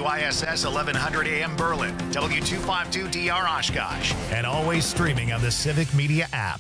WISS 1100 AM Berlin, W252DR Oshkosh, and always streaming on the Civic Media app.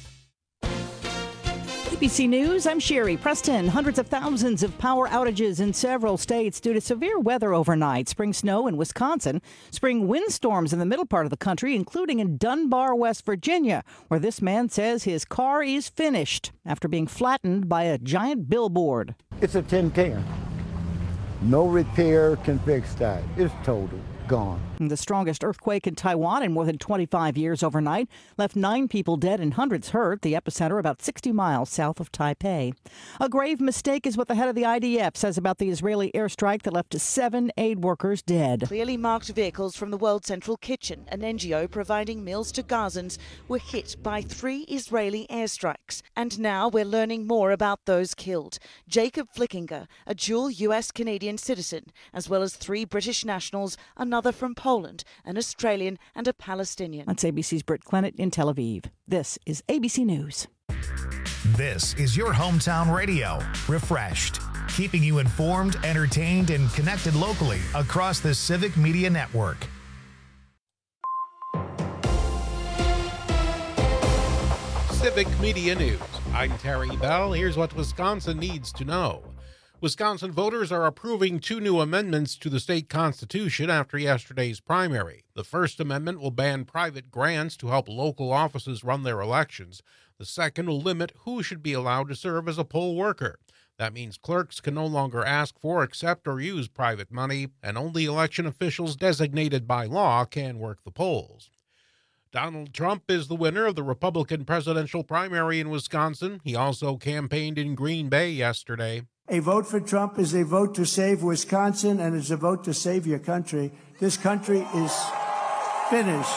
ABC News, I'm Sherry Preston. Hundreds of thousands of power outages in several states due to severe weather overnight. Spring snow in Wisconsin, spring windstorms in the middle part of the country, including in Dunbar, West Virginia, where this man says his car is finished after being flattened by a giant billboard. It's a tin can. No repair can fix that. It's total gone. The strongest earthquake in Taiwan in more than 25 years overnight left 9 people dead and hundreds hurt. The epicenter about 60 miles south of Taipei. A grave mistake is what the head of the IDF says about the Israeli airstrike that left 7 aid workers dead. Clearly marked vehicles from the World Central Kitchen, an NGO providing meals to Gazans, were hit by 3 Israeli airstrikes. And now we're learning more about those killed. Jacob Flickinger, a dual US-Canadian citizen, as well as 3 British nationals, another from Poland, an Australian and a Palestinian. That's ABC's Britt Clennett in Tel Aviv. This is ABC News. This is your hometown radio, refreshed, keeping you informed, entertained, and connected locally across the Civic Media Network. Civic Media News. I'm Terry Bell. Here's what Wisconsin needs to know. Wisconsin voters are approving 2 new amendments to the state constitution after yesterday's primary. The First Amendment will ban private grants to help local offices run their elections. The second will limit who should be allowed to serve as a poll worker. That means clerks can no longer ask for, accept, or use private money, and only election officials designated by law can work the polls. Donald Trump is the winner of the Republican presidential primary in Wisconsin. He also campaigned in Green Bay yesterday. A vote for Trump is a vote to save Wisconsin, and it's a vote to save your country. This country is finished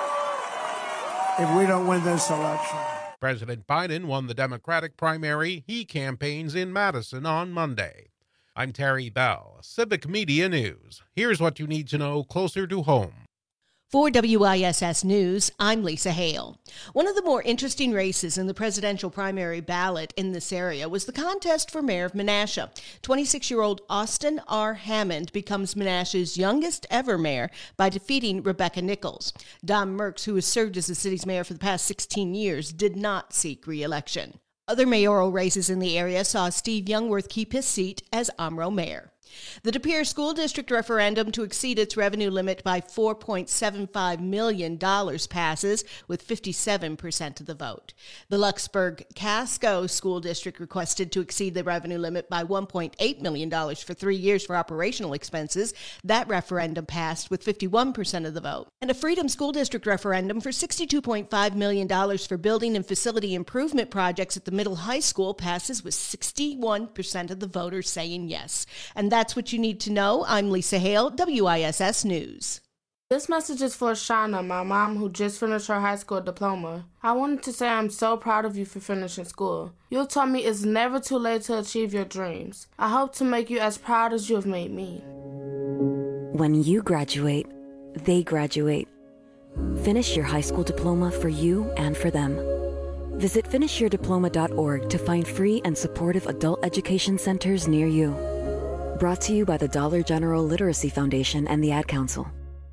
if we don't win this election. President Biden won the Democratic primary. He campaigns in Madison on Monday. I'm Terry Bell, Civic Media News. Here's what you need to know closer to home. For WISS News, I'm Lisa Hale. One of the more interesting races in the presidential primary ballot in this area was the contest for mayor of Menasha. 26-year-old Austin R. Hammond becomes Menasha's youngest ever mayor by defeating Rebecca Nichols. Don Merks, who has served as the city's mayor for the past 16 years, did not seek re-election. Other mayoral races in the area saw Steve Youngworth keep his seat as Omro mayor. The De Pere School District referendum to exceed its revenue limit by $4.75 million passes with 57% of the vote. The Luxburg-Casco School District requested to exceed the revenue limit by $1.8 million for 3 years for operational expenses. That referendum passed with 51% of the vote. And a Freedom School District referendum for $62.5 million for building and facility improvement projects at the middle high school passes with 61% of the voters saying yes. And that's what you need to know. I'm Lisa Hale, WISS News. This message is for Shauna, my mom, who just finished her high school diploma. I wanted to say I'm so proud of you for finishing school. You taught me it's never too late to achieve your dreams. I hope to make you as proud as you have made me. When you graduate, they graduate. Finish your high school diploma for you and for them. Visit finishyourdiploma.org to find free and supportive adult education centers near you. Brought to you by the Dollar General Literacy Foundation and the Ad Council.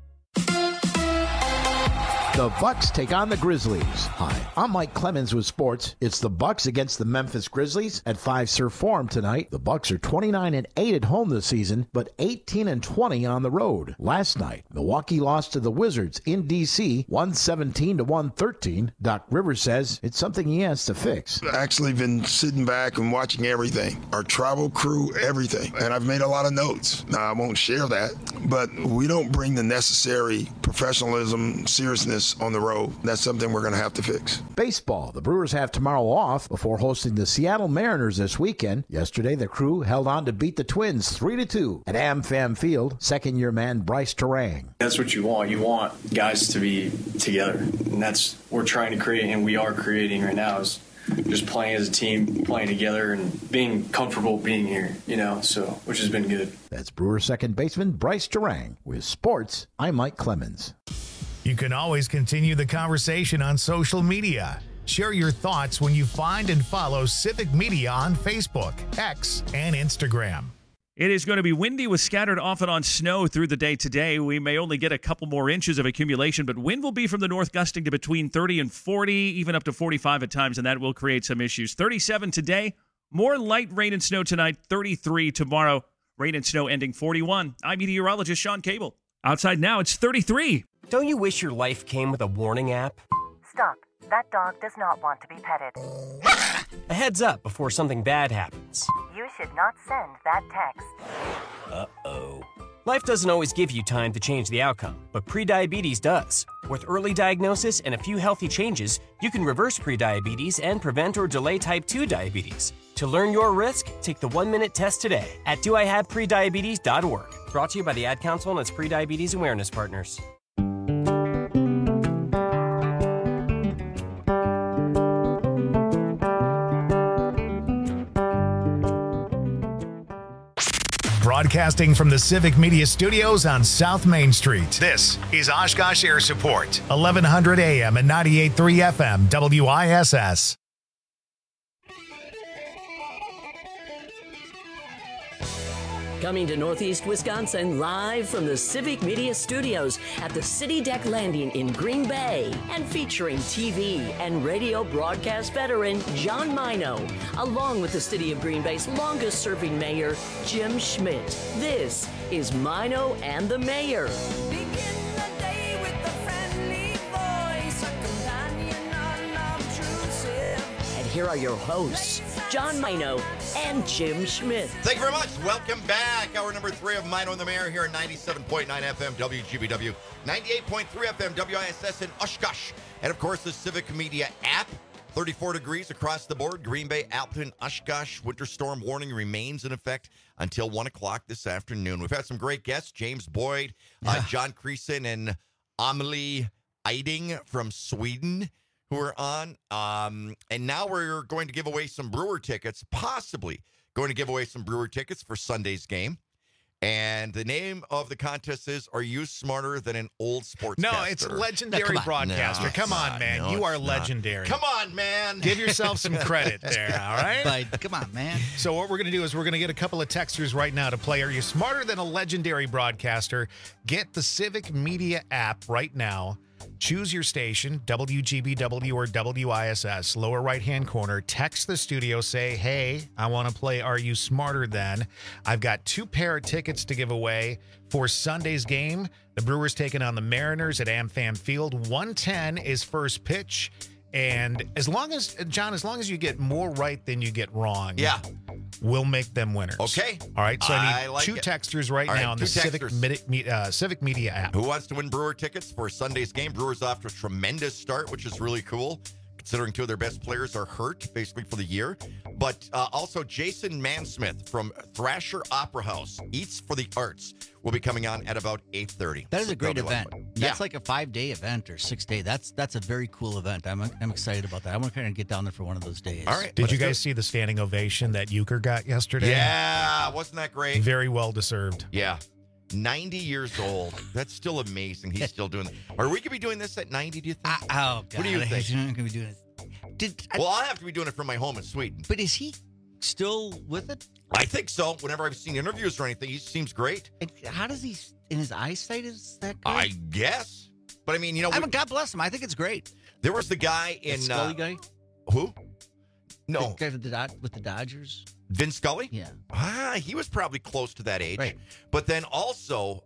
The Bucks take on the Grizzlies. Hi, I'm Mike Clemens with sports. It's the Bucks against the Memphis Grizzlies at Fiserv Forum tonight. The Bucks are 29-8 at home this season, but 18-20 on the road. Last night, Milwaukee lost to the Wizards in D.C., 117-113. Doc Rivers says it's something he has to fix. I've actually been sitting back and watching everything, our travel crew, everything, and I've made a lot of notes. Now, I won't share that, but we don't bring the necessary professionalism, seriousness on the road. That's something we're going to have to fix. Baseball. The Brewers have tomorrow off before hosting the Seattle Mariners this weekend. Yesterday, the crew held on to beat the Twins 3-2 at AmFam Field. Second-year man Bryce Terang. That's what you want. You want guys to be together, and that's what we're trying to create, and we are creating right now, is just playing as a team, playing together, and being comfortable being here, so which has been good. That's Brewers second baseman Bryce Terang. With sports, I'm Mike Clemens. You can always continue the conversation on social media. Share your thoughts when you find and follow Civic Media on Facebook, X, and Instagram. It is going to be windy with scattered off and on snow through the day today. We may only get a couple more inches of accumulation, but wind will be from the north gusting to between 30 and 40, even up to 45 at times, and that will create some issues. 37 today, more light rain and snow tonight, 33 tomorrow, rain and snow ending 41. I'm meteorologist Sean Cable. Outside now, it's 33. Don't you wish your life came with a warning app? Stop. That dog does not want to be petted. A heads up before something bad happens. You should not send that text. Uh-oh. Life doesn't always give you time to change the outcome, but prediabetes does. With early diagnosis and a few healthy changes, you can reverse prediabetes and prevent or delay type 2 diabetes. To learn your risk, take the 1-minute test today at doihaveprediabetes.org. Brought to you by the Ad Council and its prediabetes awareness partners. Broadcasting from the Civic Media Studios on South Main Street. This is Oshkosh Air Support, 1100 AM and 98.3 FM, WISS. Coming to Northeast Wisconsin live from the Civic Media Studios at the City Deck Landing in Green Bay and featuring TV and radio broadcast veteran John Mino, along with the City of Green Bay's longest serving mayor, Jim Schmidt. This is Mino and the Mayor. And here are your hosts, John Mino and Jim Schmidt. Thank you very much. Welcome back. Hour number 3 of Mino and the Mayor here at 97.9 FM WGBW, 98.3 FM WISS in Oshkosh, and of course the Civic Media app. 34 degrees across the board. Green Bay, Alpine, Oshkosh. Winter storm warning remains in effect until 1 o'clock this afternoon. We've had some great guests. James Boyd, John Creason, and Amelie Eiding from Sweden, who are on. And now we're going to give away some Brewer tickets, possibly going to give away some Brewer tickets for Sunday's game. And the name of the contest is, Are You Smarter Than an Old Sportscaster? No, it's Legendary Broadcaster. Come on, man. You are legendary. Come on, man. Give yourself some credit there, all right? But come on, man. So what we're going to do is we're going to get a couple of texters right now to play Are You Smarter Than a Legendary Broadcaster? Get the Civic Media app right now. Choose your station, WGBW or WISS, lower right-hand corner. Text the studio, say, hey, I want to play Are You Smarter Than? I've got 2 pair of tickets to give away for Sunday's game. The Brewers taking on the Mariners at AmFam Field. 1:10 is first pitch. And as long as you get more right than you get wrong, we'll make them winners. Okay. All right. So I need like 2 it. texters right now on the Civic Media app. Who wants to win Brewer tickets for Sunday's game? Brewers off to a tremendous start, which is really cool, considering 2 of their best players are hurt basically for the year. But also Jason Mansmith from Thrasher Opera House, Eats for the Arts, will be coming on at about 8:30. That is a great event. Yeah. That's like a 5-day event or 6-day. That's a very cool event. I'm excited about that. I want to kind of get down there for one of those days. All right. Did you guys see the standing ovation that Euchre got yesterday? Yeah, wasn't that great? Very well deserved. Yeah. 90 years old. That's still amazing. He's still doing that. Are we going to be doing this at 90, do you think? Oh, God. What do you think? I'm going to be doing it. Well, I'll have to be doing it from my home in Sweden. But is he still with it? I think so. Whenever I've seen interviews or anything, he seems great. How does he, in his eyesight, is that good? I guess. But I mean, God bless him. I think it's great. There was the guy in... The Scully guy? Who? No. The guy with the Dodgers? Vin Scully? Yeah. He was probably close to that age. Right. But then also,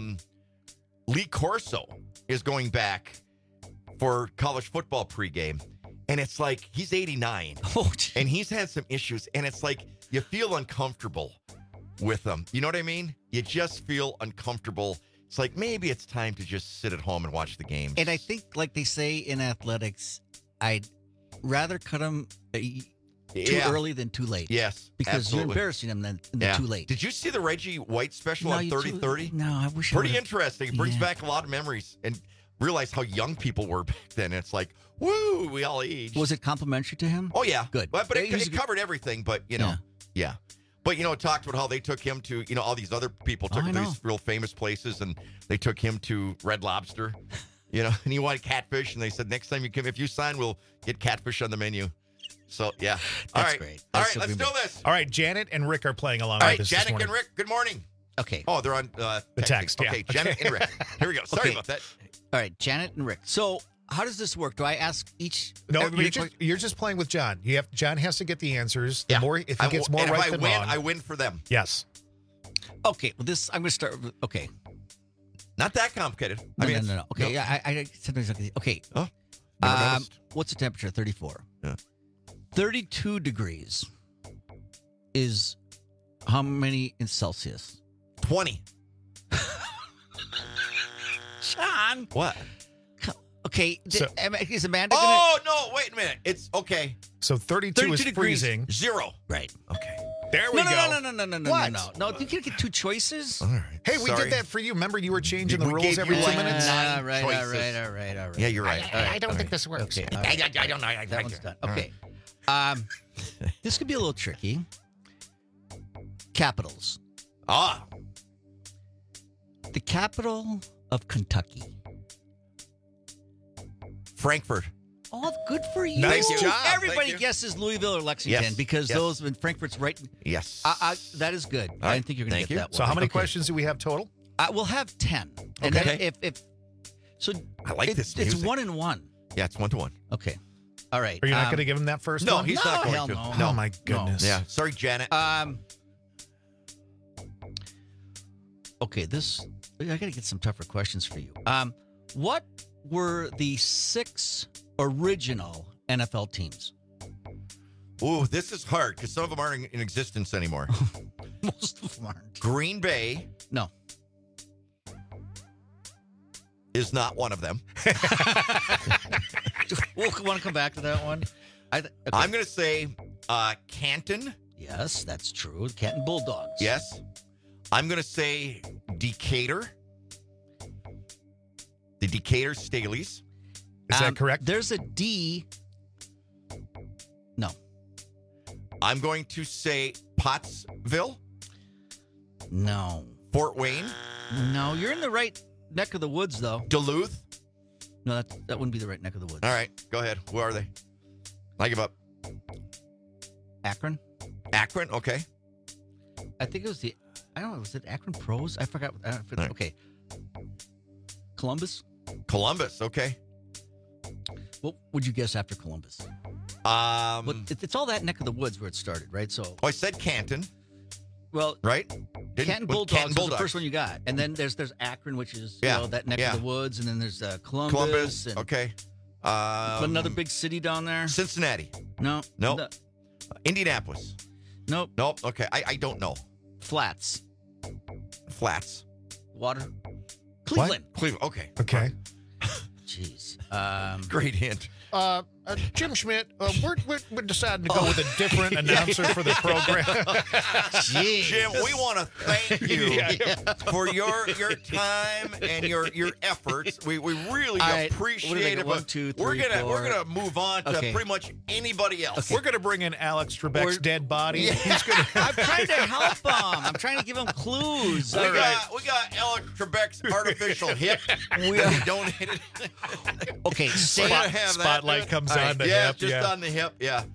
Lee Corso is going back for college football pregame. And it's like, he's 89. And he's had some issues. And it's like, you feel uncomfortable with him. You know what I mean? You just feel uncomfortable. It's like, maybe it's time to just sit at home and watch the game. And I think, like they say in athletics, I'd rather cut him too early than too late. Yes, because absolutely. you're embarrassing him than too late. Did you see the Reggie White special on 30-30? No, I wish. Pretty interesting. It brings back a lot of memories and realize how young people were back then. It's like, woo, we all aged. Was it complimentary to him? Oh yeah, good. But it covered everything. But yeah. But it talked about how they took him to all these other people took him to these real famous places, and they took him to Red Lobster. And he wanted catfish, and they said next time you come, if you sign, we'll get catfish on the menu. So, yeah. That's great. All That's right, let's so do this. All right, Janet and Rick are playing along All with right, us this Janet morning. and Rick, good morning. Okay. Oh, they're on The texting. text, yeah. Okay, Janet and Rick. Here we go. Sorry about that. All right, Janet and Rick. So, how does this work? Do I ask each? No, everybody you're just playing with John. John has to get the answers. The Yeah. more, if he gets more and right if I than win, wrong. I win for them. Yes. Okay, well, I'm going to start with, okay. Not that complicated. No. Okay, yeah, I sometimes, okay. Oh, never noticed. What's the temperature? 34. Yeah. 32 degrees is how many in Celsius? 20. John. What? Okay, So- is Amanda going Oh, no, wait a minute. It's okay. So 32 is 32 degrees. freezing. 0. Right. Okay. There we go. No. What? No, you can't get two choices. All right. Hey, we Sorry. did that for you. Remember, you were changing the We rules gave every you 2 like minutes? nine All right. choices. Yeah, you're right. I don't think this works. Okay, all right. I don't know. That one's done. Okay. This could be a little tricky. Capitals. Ah, The capital of Kentucky. Frankfurt. Oh, good for you. Nice job. Everybody Thank you. guesses Louisville or Lexington Yes. because Yes. those in Frankfurt's right. Yes. That is good. I right. didn't think you were going Thank to you. get that one. So how many Okay. questions do we have total? We'll have 10. And Okay. then if so, I like this It's music. 1-1. Yeah, it's 1-1. Okay. All right. Are you not going to give him that first No, one? he's not going hell to. no. Oh, my goodness. Yeah. Sorry, Janet. Okay, I got to get some tougher questions for you. What were the 6 original NFL teams? Ooh, this is hard because some of them aren't in existence anymore. Most of them aren't. Green Bay No. is not one of them. We'll want to come back to that one. Okay. I'm going to say Canton. Yes, that's true. The Canton Bulldogs. Yes. I'm going to say Decatur. The Decatur Staleys. Is that correct? There's a D. No. I'm going to say Pottsville. No. Fort Wayne. No, you're in the right neck of the woods, though. Duluth. No, that wouldn't be the right neck of the woods. All right, go ahead. Who are they? I give up. Akron. Akron, okay. I think it was I don't know, was it Akron Pros? I forgot. Right. Okay. Columbus. Columbus, okay. What would you guess after Columbus? But it's all that neck of the woods where it started, right? So, I said Canton, well, right? Canton Bulldogs was the first one you got, and then there's Akron, which is that neck of the woods, and then there's Columbus. And okay. another big city down there. Cincinnati. No. Nope. No. Indianapolis. Nope. Nope. Okay. I don't know. Flats. Flats. Water. Cleveland. What? Cleveland. Okay. Okay. Jeez. Great hint. Jim Schmidt, we're deciding to go with a different announcer for the program. Jeez. Jim, we want to thank you for your time and your efforts. We really appreciate it. One, two, three, we're gonna move on to Okay. pretty much anybody else. We're going to bring in Alex Trebek's dead body. Yeah. He's going I'm trying to help him. I'm trying to give him clues. We got Alex Trebek's artificial hip. We donated. Okay, Spotlight comes on the yeah, hip. just Yeah. on the hip. Yeah.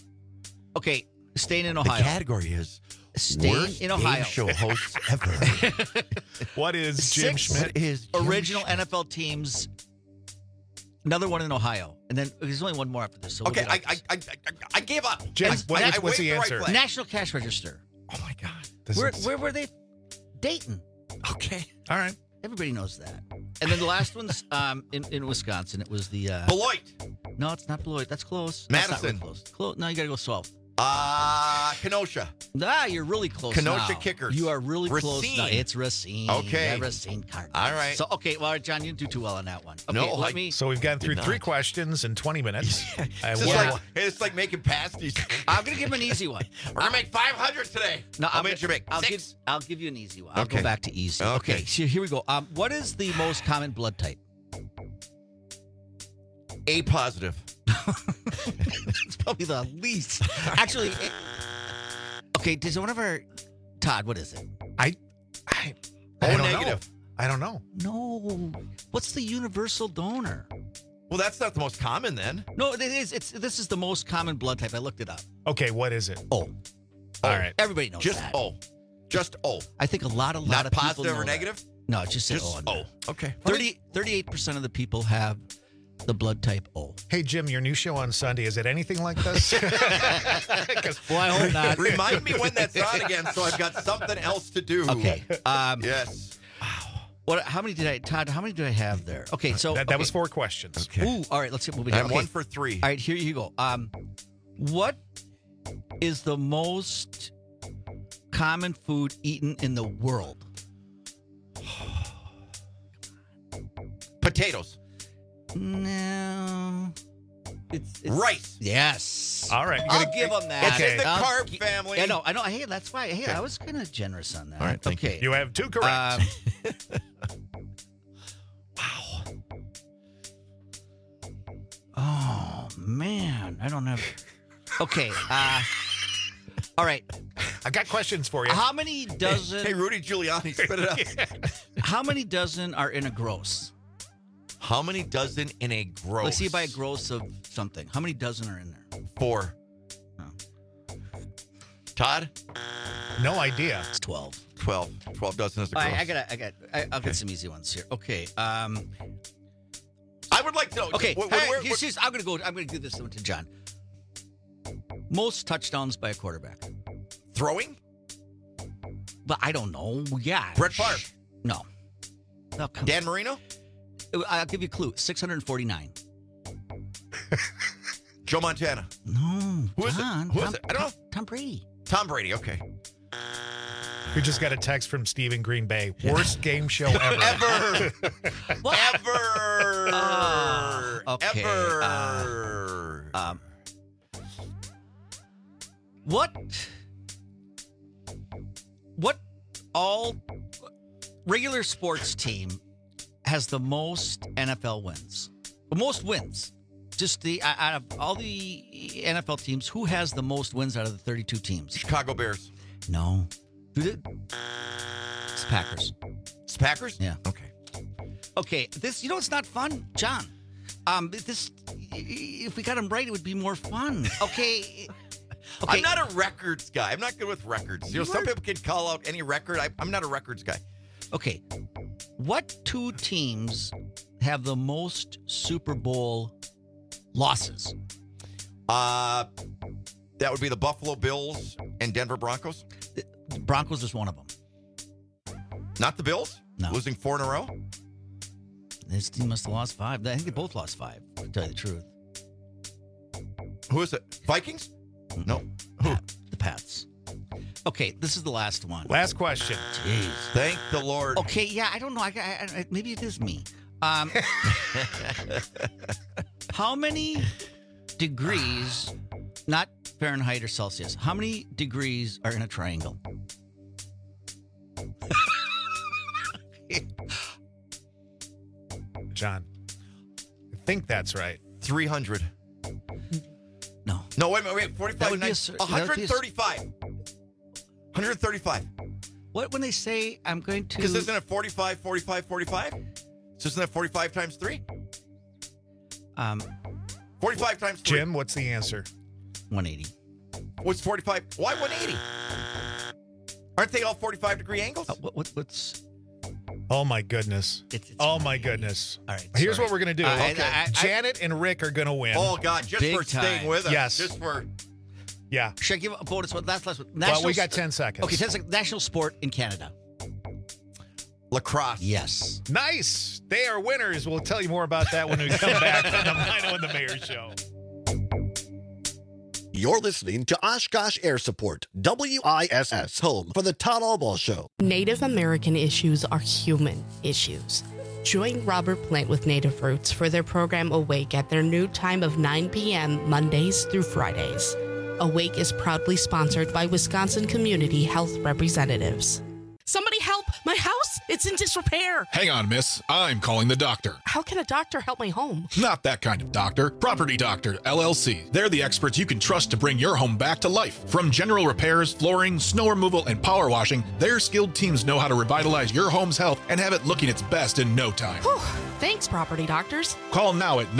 Okay, staying in Ohio. The category is Staying worst in Ohio. game show hosts ever. What is Jim 6 Schmidt? is Jim original Schmidt. NFL teams. Another one in Ohio, and then there's only one more after this. So we'll Okay, get off this. I gave up. Jim, I what's waved the right answer? flag. National Cash Register. Oh my God. Where were they? Dayton. Okay. All right. Everybody knows that. And then the last one's in Wisconsin. It was the Beloit. No, it's not Beloit. That's close. That's not Madison. really close. No, you got to go south. Kenosha. You're really close. Kenosha now. Kickers. You are really close. Racine. Now. It's Racine. Okay. Yeah, Racine Cardinals. All right. So well, John, you didn't do too well on that one. Okay, No, let me. So we've gone through Did 3 not. questions in 20 minutes. It's like making pasties. I'm gonna give him an easy one. We're gonna make 500 today. No, I'll make you make I'll 6. give you an easy one. I'll Okay. go back to easy. Okay. So here we go. What is the most common blood type? A positive. It's probably the least. Actually, okay. Does one of our Todd? What is it? I O don't negative. know. I don't know. No. What's the universal donor? Well, that's not the most common then. No, it is. This is the most common blood type. I looked it up. Okay, what is it? O. All right. Everybody knows Just that. O. Just O. I think a lot of Not people positive know or that. negative? No, it's just Just O. O. Okay. 38% of the people have the blood type O. Hey, Jim, your new show on Sunday, is it anything like this? Well, I hope not. Remind me when that's on again, so I've got something else to do. Okay. Yes. What? How many did I, Todd? How many do I have there? Okay, so That was 4 questions. Okay. Ooh, all right. Let's get moving. I'm Okay. 1 for 3. All right, here you go. What is the most common food eaten in the world? Potatoes. No. It's rice. Yes. All right. I'll give them that. It's in the I'll carb gi- family. I know. Hey, that's why. Hey, I was kind of generous on that. All right, thank okay. You have 2 correct. Wow. Oh man, I don't have. Okay. All right. I got questions for you. How many dozen? Hey, Rudy Giuliani, spit it out. How many dozen are in a gross? How many dozen in a gross? Let's see by a gross of something. How many dozen are in there? 4. Oh. Todd? No idea. It's 12. 12. 12 dozen is a All gross. right, I'll get some easy ones here. Okay. I would like to know. Okay. What, I'm gonna give this one to John. Most touchdowns by a quarterback. throwing? But I don't know. Yeah. Brett Favre? No. No, come Dan Marino? I'll give you a clue. 649. Joe Montana? No. Who is it? John. Who is it? I don't know. Tom Brady. Tom Brady, okay. We just got a text from Stephen Green Bay. Worst game show ever. Ever. What? Ever. Okay. Ever. What all regular sports team has the most NFL wins? The most wins. Just out of all the NFL teams, who has the most wins out of the 32 teams? Chicago Bears. No. It's Packers. It's Packers? Yeah. Okay. Okay, this, it's not fun, John. This, if we got them right, it would be more fun. Okay. I'm not a records guy. I'm not good with records. Some people can call out any record. I'm not a records guy. Okay. What 2 teams have the most Super Bowl losses? That would be the Buffalo Bills and Denver Broncos. The Broncos is one of them. Not the Bills? No. Losing 4 in a row? This team must have lost 5. I think they both lost 5, to tell you the truth. Who is it? Vikings? No. Who? The Pats. Okay, this is the last one. Last question. Jeez. Thank the Lord. Okay, yeah, I don't know. I maybe it is me. How many degrees, not Fahrenheit or Celsius, how many degrees are in a triangle? John, I think that's right. 300. No. No, wait a minute. 45. That would be 135. 135. What when they say I'm going to... Because isn't it 45, 45, 45? So isn't that 45 times 3? 45 times 3. Jim, what's the answer? 180. What's 45? Why 180? Aren't they all 45-degree angles? What's... Oh, my goodness. Oh, my goodness. All right. Here's sorry. what we're going to do. Janet and Rick are going to win. Oh, God, just Big for staying time. with us. Yes. Just for... Yeah. Should I give a bonus one? Last one. Well, we got 10 seconds. Okay, 10 seconds. National sport in Canada. Lacrosse. Yes. Nice. They are winners. We'll tell you more about that when we come back on the Mino and the Mayor Show. You're listening to Oshkosh Air Support, WISS, home for the Todd Albaugh Show. Native American issues are human issues. Join Robert Plant with Native Roots for their program Awake at their new time of 9 p.m. Mondays through Fridays. Awake is proudly sponsored by Wisconsin Community Health Representatives. Somebody help! My house It's in disrepair. Hang on, miss. I'm calling the doctor. How can a doctor help my home? Not that kind of doctor. Property Doctor, LLC. They're the experts you can trust to bring your home back to life. From general repairs, flooring, snow removal, and power washing, their skilled teams know how to revitalize your home's health and have it looking its best in no time. Whew. Thanks, Property Doctors. Call now at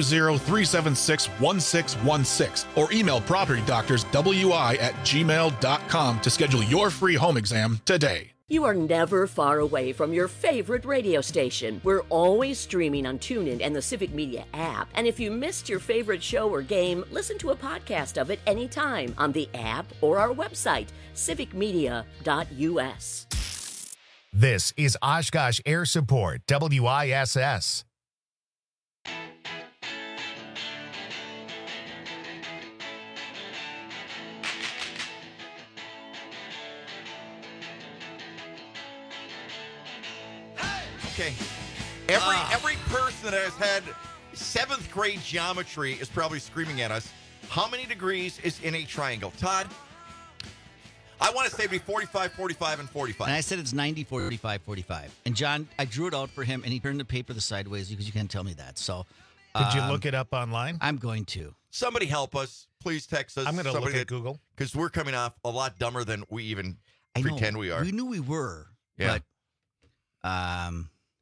920-376-1616 or email propertydoctorswi@gmail.com to schedule your free home exam today. You are never far away from your favorite radio station. We're always streaming on TuneIn and the Civic Media app. And if you missed your favorite show or game, listen to a podcast of it anytime on the app or our website, civicmedia.us. This is Oshkosh Air Support, WISS. Okay. Every person that has had 7th grade geometry is probably screaming at us. How many degrees is in a triangle? Todd? I want to say it'd be 45, 45, and 45. And I said it's 90, 45, 45. And John, I drew it out for him, and he turned the paper the sideways because you can't tell me that. So, did you look it up online? I'm going to. Somebody help us. Please text us. I'm going to look at Google. Because we're coming off a lot dumber than we even pretend we are. We knew we were. Yeah. But,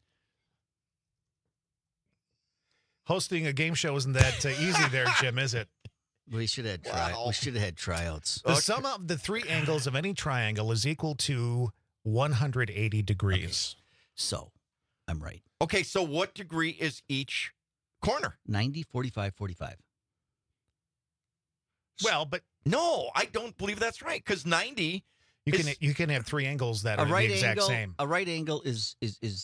hosting a game show isn't that easy there, Jim, is it? We should have had tryouts. The sum of the three angles of any triangle is equal to 180 degrees. Okay. So, I'm right. Okay, so what degree is each corner? 90, 45, 45. Well, but no, I don't believe that's right because 90. You can have three angles that are the exact same. A right angle is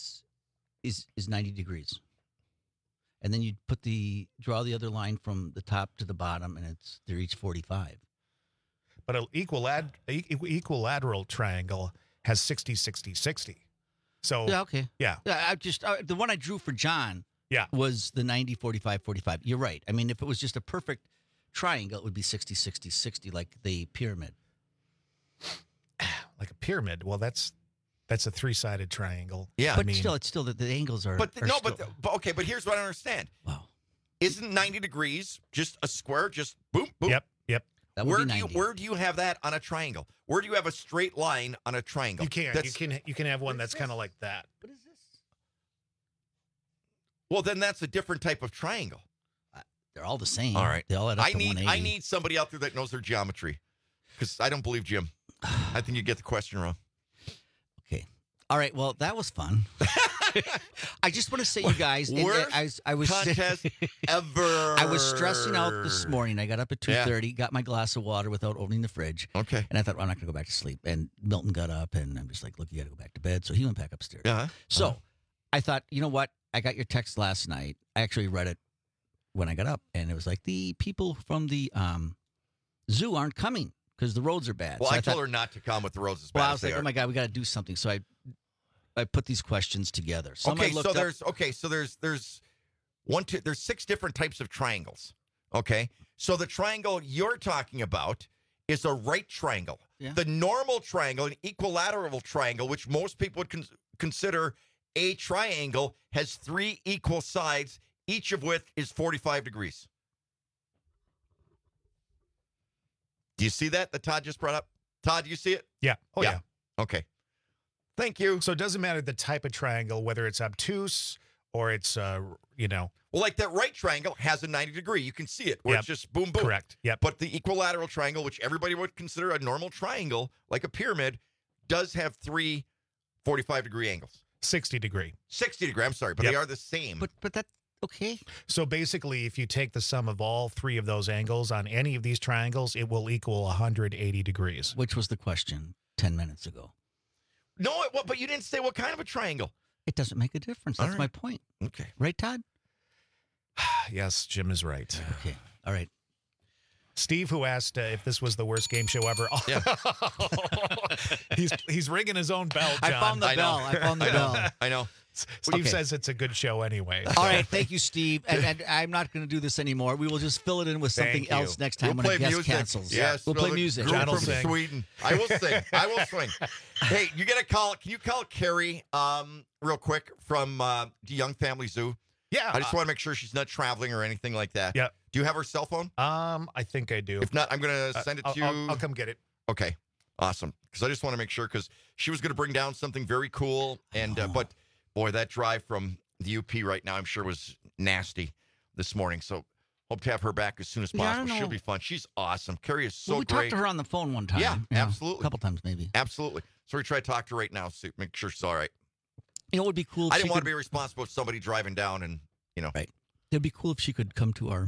90 degrees. And then you draw the other line from the top to the bottom, and they're each 45. But an equilateral triangle has 60, 60, 60. So yeah, okay. Yeah. The one I drew for John was the 90, 45, 45. You're right. I mean, if it was just a perfect triangle, it would be 60, 60, 60, like the pyramid. Like a pyramid? Well, that's a three-sided triangle. Yeah, but still the angles are. But here's what I understand. Wow, isn't 90 degrees just a square? Just boom, boom. Yep. That would be 90. Where do you have that on a triangle? Where do you have a straight line on a triangle? You can't. You can have one that's kind of like that. What is this? Well, then that's a different type of triangle. They're all the same. All right. They all add up to 180. I need somebody out there that knows their geometry because I don't believe Jim. I think you get the question wrong. Okay. All right. Well, that was fun. I just want to say, you guys, I was contest ever. I was stressing out this morning. I got up at 2:30, got my glass of water without opening the fridge. Okay. And I thought, well, I'm not going to go back to sleep. And Milton got up, and I'm just like, look, you got to go back to bed. So he went back upstairs. So I thought, you know what? I got your text last night. I actually read it when I got up, and it was like the people from the zoo aren't coming because the roads are bad. Well, so I told her not to come with the roads as bad. Well, I was like, oh my God, we got to do something. So I put these questions together. There's 6 different types of triangles. Okay, so the triangle you're talking about is a right triangle. Yeah. The normal triangle, an equilateral triangle, which most people would consider a triangle, has 3 equal sides, each of which is 45 degrees. Do you see that Todd just brought up? Todd, do you see it? Yeah. Oh, yeah. Okay. Thank you. So it doesn't matter the type of triangle, whether it's obtuse or it's, Well, like that right triangle has a 90 degree. You can see it where it's just boom, boom. Correct. Yep. But the equilateral triangle, which everybody would consider a normal triangle, like a pyramid, does have 3 45-degree angles. 60 degree. 60 degree. I'm sorry, but they are the same. But that. Okay. So basically, if you take the sum of all 3 of those angles on any of these triangles, it will equal 180 degrees. Which was the question 10 minutes ago. No, but you didn't say what kind of a triangle. It doesn't make a difference. That's my point. Okay. Right, Todd? Yes, Jim is right. Okay. All right. Steve, who asked if this was the worst game show ever. Yeah. he's ringing his own bell, John. I found the bell. I know. Steve says it's a good show anyway. All right, thank you, Steve. And I'm not going to do this anymore. We will just fill it in with something else next time when a guest cancels. Yes, we'll play music. Group from Sweden. I will sing. I will swing. Hey, you get a call. Can you call Carrie real quick from the Young Family Zoo? Yeah. I just want to make sure she's not traveling or anything like that. Yeah. Do you have her cell phone? I think I do. If not, I'm going to send it to you. I'll come get it. Okay. Awesome. Because I just want to make sure, because she was going to bring down something very cool. And but, boy, that drive from the UP right now, I'm sure, was nasty this morning. So hope to have her back as soon as possible. She'll be fun. She's awesome. Carrie is so we great. We talked to her on the phone one time. Yeah, absolutely. A couple times, maybe. Absolutely. So we try to talk to her right now, so make sure she's all right. You know, it would be cool if I didn't want to be responsible if somebody driving down and, you know. Right. It'd be cool if she could come to our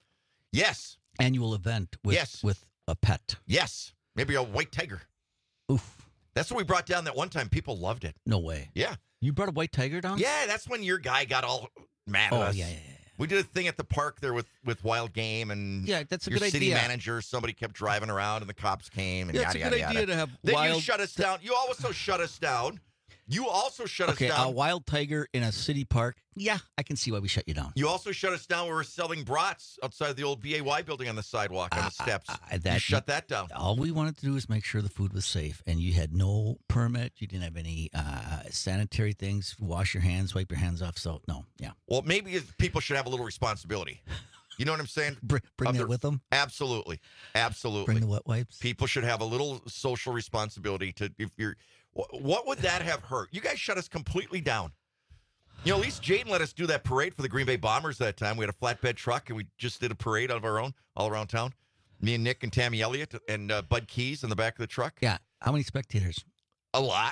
annual event with a pet. Yes. Maybe a white tiger. Oof. That's what we brought down that one time. People loved it. No way. Yeah. You brought a white tiger down? Yeah, that's when your guy got all mad at us. Yeah. We did a thing at the park there with wild game, and that's a your good city idea. manager, somebody kept driving around, and the cops came, and it's yada, a good yada, idea yada. to have then wild... you shut us down. You also shut us down. You also shut us down. Okay, a wild tiger in a city park. Yeah, I can see why we shut you down. You also shut us down. We were selling brats outside the old BAY building on the sidewalk, on the steps. You shut that down. All we wanted to do was make sure the food was safe, and you had no permit. You didn't have any sanitary things. Wash your hands, wipe your hands off. So, no, yeah. Well, maybe people should have a little responsibility. You know what I'm saying? Bring that with them? Absolutely. Absolutely. Bring the wet wipes? People should have a little social responsibility to, if you're, what would that have hurt? You guys shut us completely down. You know, at least Jaden let us do that parade for the Green Bay Bombers that time. We had a flatbed truck, and we just did a parade of our own all around town. Me and Nick and Tammy Elliott and Bud Keys in the back of the truck. Yeah. How many spectators? A lot.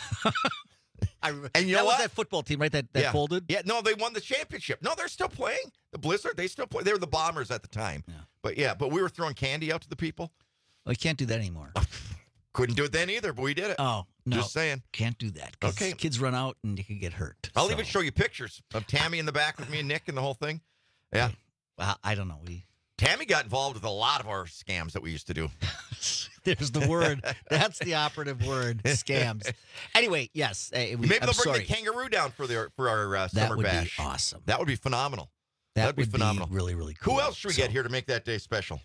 And you know what? Was that football team, right? That folded? Yeah, no, they won the championship. No, they're still playing. The Blizzard, they still play. They were the Bombers at the time. Yeah. But we were throwing candy out to the people. Well, you can't do that anymore. Couldn't do it then either, but we did it. Oh, no. Just saying. Can't do that. Okay. Kids run out and you can get hurt. I'll even show you pictures of Tammy in the back with me and Nick and the whole thing. Yeah. Well, I don't know. Tammy got involved with a lot of our scams that we used to do. There's the word. That's the operative word, scams. Anyway, yes. Maybe they'll bring the kangaroo down for our summer bash. That would be awesome. That would be phenomenal. That would be phenomenal. Really, really cool. Who else should we get here to make that day special?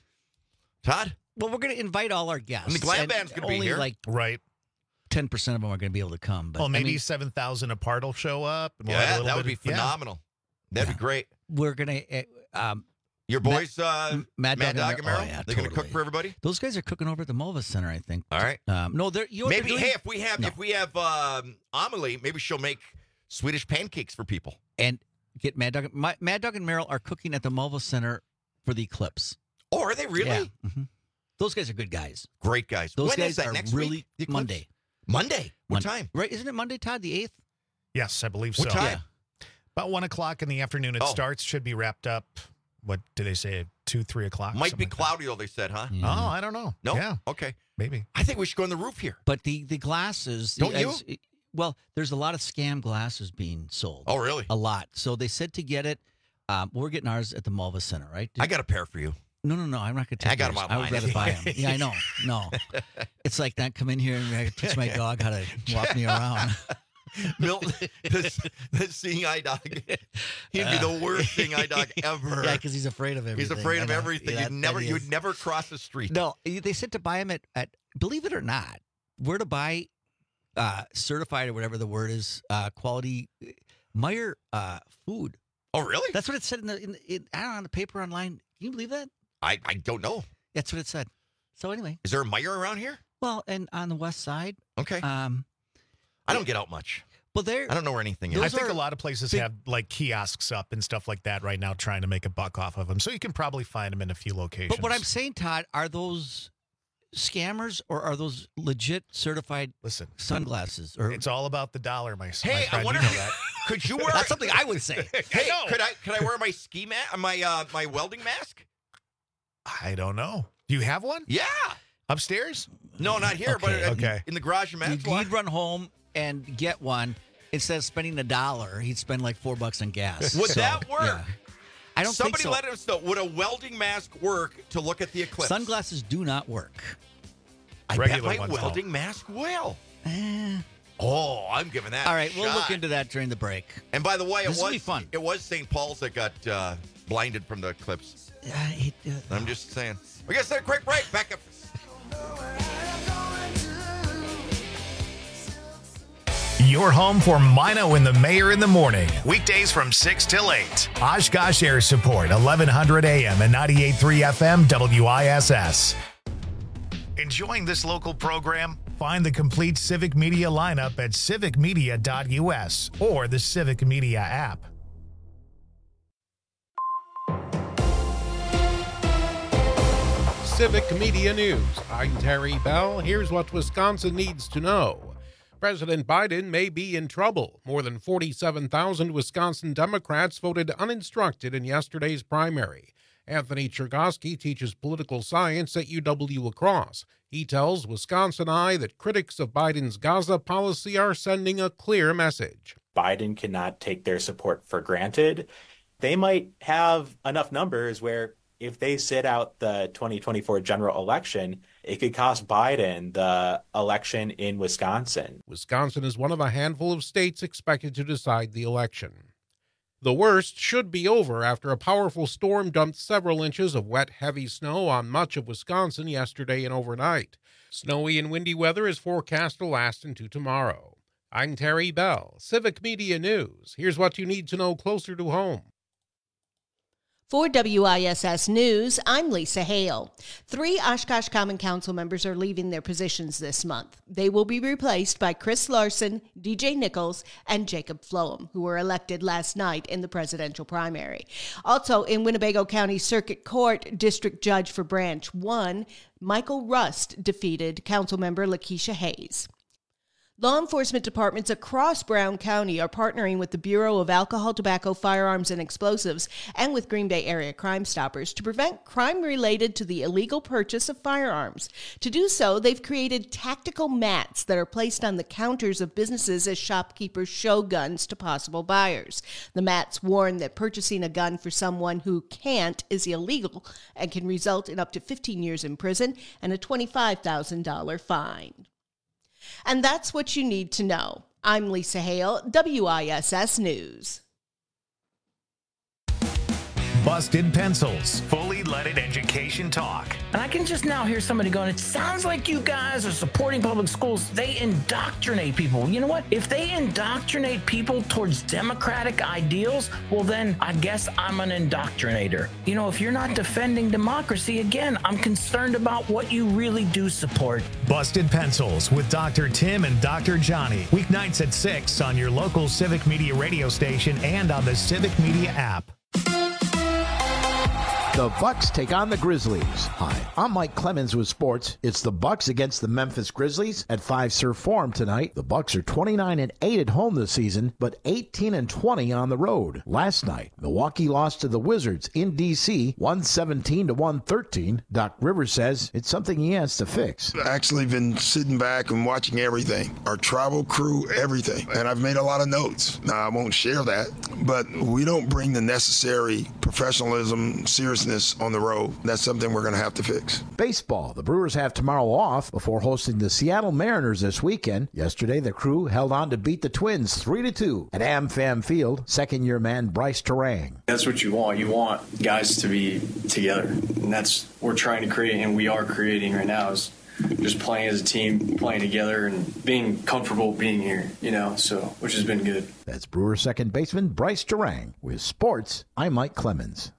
Todd? Well, we're going to invite all our guests. And the glam band's going to be here. Like right. 10% of them are going to be able to come. But well, maybe 7,000 apart will show up. And that would be phenomenal. That'd be great. We're going to... your boys, Mad Dog and Merrill, they're going to cook for everybody? Those guys are cooking over at the Mulva Center, I think. All right. No, they're... Maybe, hey, if we have Amelie, maybe she'll make Swedish pancakes for people. And get Mad Dog... Mad Dog and Merrill are cooking at the Mulva Center for the Eclipse. Oh, are they really? Yeah. Mm-hmm. Those guys are good guys. Great guys. Those when guys is that? are Next really week? Monday. Monday? What time? Right? Isn't it Monday, Todd? The 8th? Yes, I believe so. What time? Yeah. About 1 o'clock in the afternoon it starts. Should be wrapped up. What do they say? 2, 3 o'clock? Might be cloudy, though, they said, huh? Oh, I don't know. No? Yeah. Okay. Maybe. I think we should go on the roof here. But the glasses... Don't you? Well, there's a lot of scam glasses being sold. Oh, really? A lot. So they said to get it... we're getting ours at the Mulva Center, right? I got a pair for you. No, I'm not going to take I got yours. them online. I would rather buy them. Yeah, I know. No. It's like not come in here and I teach my dog how to walk me around. Milton, the seeing eye dog. He'd be the worst seeing eye dog ever. Yeah, because he's afraid of everything. He's afraid of everything. You'd never cross the street. No, they said to buy them at believe it or not, where to buy certified or whatever the word is, quality Meijer food. Oh, really? That's what it said I don't know, on the paper online. Can you believe that? I don't know. That's what it said. So anyway. Is there a Meijer around here? Well, and on the west side. Okay. I don't get out much. Well, I don't know where anything is. I think a lot of places have like kiosks up and stuff like that right now trying to make a buck off of them. So you can probably find them in a few locations. But what I'm saying, Todd, are those scammers or are those legit certified sunglasses? Or it's all about the dollar, my friend. Hey, I wonder, you know that. Could you wear... That's something I would say. Hey, could I wear my ski mask, my welding mask? I don't know. Do you have one? Yeah. Upstairs? No, not here, but in the garage. He'd run home and get one. Instead of spending $1, he'd spend like $4 on gas. Would that work? Yeah. I don't think so. Somebody let us know. Would a welding mask work to look at the eclipse? Sunglasses do not work. I bet my welding mask will. Oh, I'm giving that All right, a we'll shot. look into that during the break. And by the way, This will be fun. It was St. Paul's that got blinded from the clips. I'm just saying. We got to take a quick break. Back up. Your home for Mino and the Mayor in the morning. Weekdays from 6 till 8. Oshkosh Air Support, 1100 AM and 98.3 FM WISS. Enjoying this local program? Find the complete Civic Media lineup at civicmedia.us or the Civic Media app. Civic Media News. I'm Terry Bell. Here's what Wisconsin needs to know. President Biden may be in trouble. More than 47,000 Wisconsin Democrats voted uninstructed in yesterday's primary. Anthony Chergosky teaches political science at UW-La Crosse. He tells Wisconsin Eye that critics of Biden's Gaza policy are sending a clear message. Biden cannot take their support for granted. They might have enough numbers where if they sit out the 2024 general election, it could cost Biden the election in Wisconsin. Wisconsin is one of a handful of states expected to decide the election. The worst should be over after a powerful storm dumped several inches of wet, heavy snow on much of Wisconsin yesterday and overnight. Snowy and windy weather is forecast to last into tomorrow. I'm Terry Bell, Civic Media News. Here's what you need to know closer to home. For WISS News, I'm Lisa Hale. 3 Oshkosh Common Council members are leaving their positions this month. They will be replaced by Chris Larson, DJ Nichols, and Jacob Floem, who were elected last night in the presidential primary. Also, in Winnebago County Circuit Court, District Judge for Branch 1, Michael Rust defeated Councilmember Lakeisha Hayes. Law enforcement departments across Brown County are partnering with the Bureau of Alcohol, Tobacco, Firearms, and Explosives and with Green Bay Area Crime Stoppers to prevent crime related to the illegal purchase of firearms. To do so, they've created tactical mats that are placed on the counters of businesses as shopkeepers show guns to possible buyers. The mats warn that purchasing a gun for someone who can't is illegal and can result in up to 15 years in prison and a $25,000 fine. And that's what you need to know. I'm Lisa Hale, WISS News. Busted Pencils, fully leaded education talk. And I can just now hear somebody going, it sounds like you guys are supporting public schools. They indoctrinate people. You know what? If they indoctrinate people towards democratic ideals, well, then I guess I'm an indoctrinator. You know, if you're not defending democracy, again, I'm concerned about what you really do support. Busted Pencils with Dr. Tim and Dr. Johnny. Weeknights at 6 on your local Civic Media radio station and on the Civic Media app. The Bucks take on the Grizzlies. Hi, I'm Mike Clemens with sports. It's the Bucks against the Memphis Grizzlies at Five Surf Forum tonight. The Bucks are 29-8 at home this season, but 18-20 on the road. Last night, Milwaukee lost to the Wizards in D.C. 117-113. Doc Rivers says it's something he has to fix. I've actually been sitting back and watching everything. Our travel crew, everything. And I've made a lot of notes. Now, I won't share that, but we don't bring the necessary professionalism, seriousness on the road. That's something we're going to have to fix. Baseball. The Brewers have tomorrow off before hosting the Seattle Mariners this weekend. Yesterday, the crew held on to beat the Twins 3-2 at AmFam Field. Second-year man Bryce Terang. That's what you want. You want guys to be together. And that's what we're trying to create, and we are creating right now, is just playing as a team, playing together, and being comfortable being here, so which has been good. That's Brewers second baseman Bryce Terang. With sports, I'm Mike Clemens.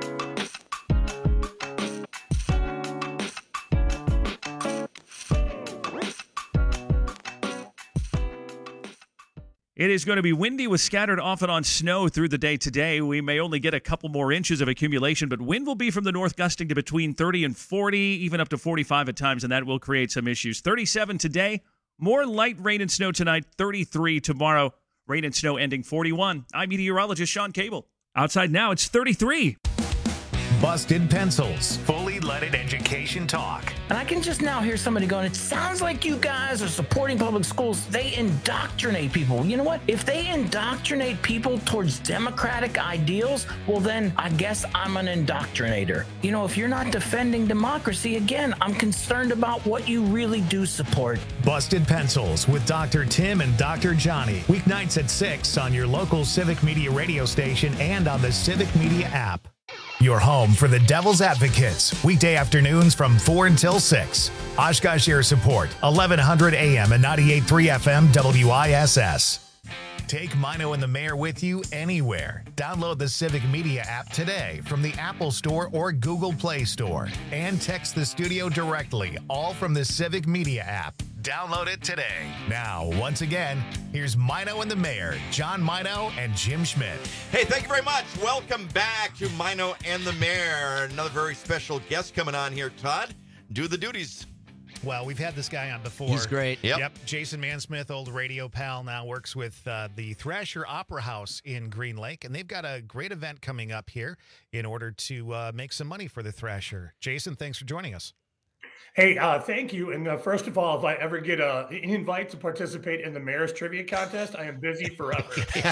It is going to be windy with scattered off and on snow through the day today. We may only get a couple more inches of accumulation, but wind will be from the north gusting to between 30 and 40, even up to 45 at times, and that will create some issues. 37 today, more light rain and snow tonight, 33 tomorrow, rain and snow ending 41. I'm meteorologist Sean Cable. Outside now, it's 33. Busted Pencils, fully let it education talk. And I can just now hear somebody going, it sounds like you guys are supporting public schools. They indoctrinate people. You know what? If they indoctrinate people towards democratic ideals, well, then I guess I'm an indoctrinator. You know, if you're not defending democracy, again, I'm concerned about what you really do support. Busted Pencils with Dr. Tim and Dr. Johnny. Weeknights at 6 on your local Civic Media radio station and on the Civic Media app. Your home for the Devil's Advocates. Weekday afternoons from 4 until 6. Oshkosh Air Support, 1100 AM and 98.3 FM WISS. Take Mino and the Mayor with you anywhere. Download the Civic Media app today from the Apple Store or Google Play Store. And text the studio directly, all from the Civic Media app. Download it today. Now, once again, here's Mino and the Mayor, John Mino and Jim Schmidt. Hey, thank you very much. Welcome back to Mino and the Mayor. Another very special guest coming on here. Todd, do the duties. Well, we've had this guy on before. He's great. Yep. Jason Mansmith, old radio pal, now works with the Thrasher Opera House in Green Lake, and they've got a great event coming up here in order to make some money for the Thrasher. Jason, thanks for joining us. Hey, thank you. And first of all, if I ever get an invite to participate in the Mayor's Trivia Contest, I am busy forever.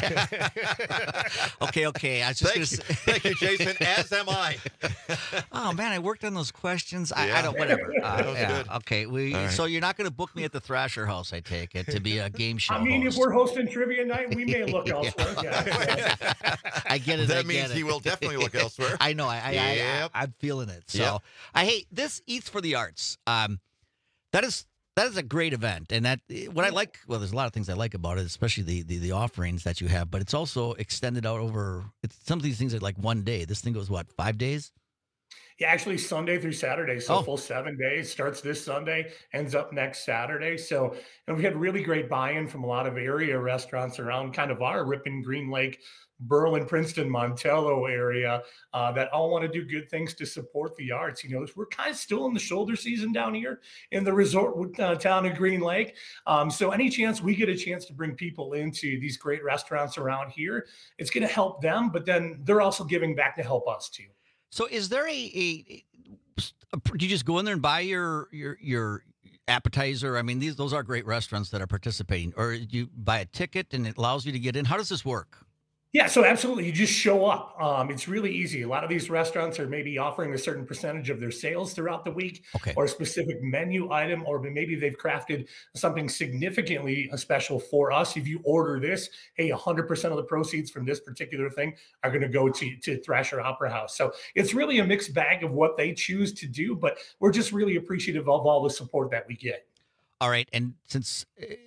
Okay. I was just going to say. Thank you, Jason. As am I. Oh, man, I worked on those questions. Yeah. I don't, whatever. That was good. Okay, right. So you're not going to book me at the Thrasher House, I take it, to be a game show I mean, host. if we're hosting trivia night, we may look elsewhere. Yeah. I get it. That means he will definitely look elsewhere. I know. Yep. I'm feeling it. So Yep. I hate this Eats for the Arts. That is a great event, and that what I like. Well, there's a lot of things I like about it, especially the offerings that you have. But it's also extended out over. Some of these things are like one day. This thing goes what, 5 days? Yeah, actually Sunday through Saturday. So Oh. full 7 days, starts this Sunday, ends up next Saturday. So, and we had really great buy-in from a lot of area restaurants around kind of our Ripon, Green Lake, Berlin, Princeton, Montello area that all want to do good things to support the arts. You know, we're kind of still in the shoulder season down here in the resort town of Green Lake. So any chance we get a chance to bring people into these great restaurants around here, it's going to help them, but then they're also giving back to help us too. So is there do you just go in there and buy your appetizer? I mean, those are great restaurants that are participating, or do you buy a ticket and it allows you to get in? How does this work? Yeah, so absolutely. You just show up. It's really easy. A lot of these restaurants are maybe offering a certain percentage of their sales throughout the week, or a specific menu item, or maybe they've crafted something significantly special for us. If you order this, hey, 100% of the proceeds from this particular thing are going to go to Thrasher Opera House. So it's really a mixed bag of what they choose to do, but we're just really appreciative of all the support that we get. All right, and since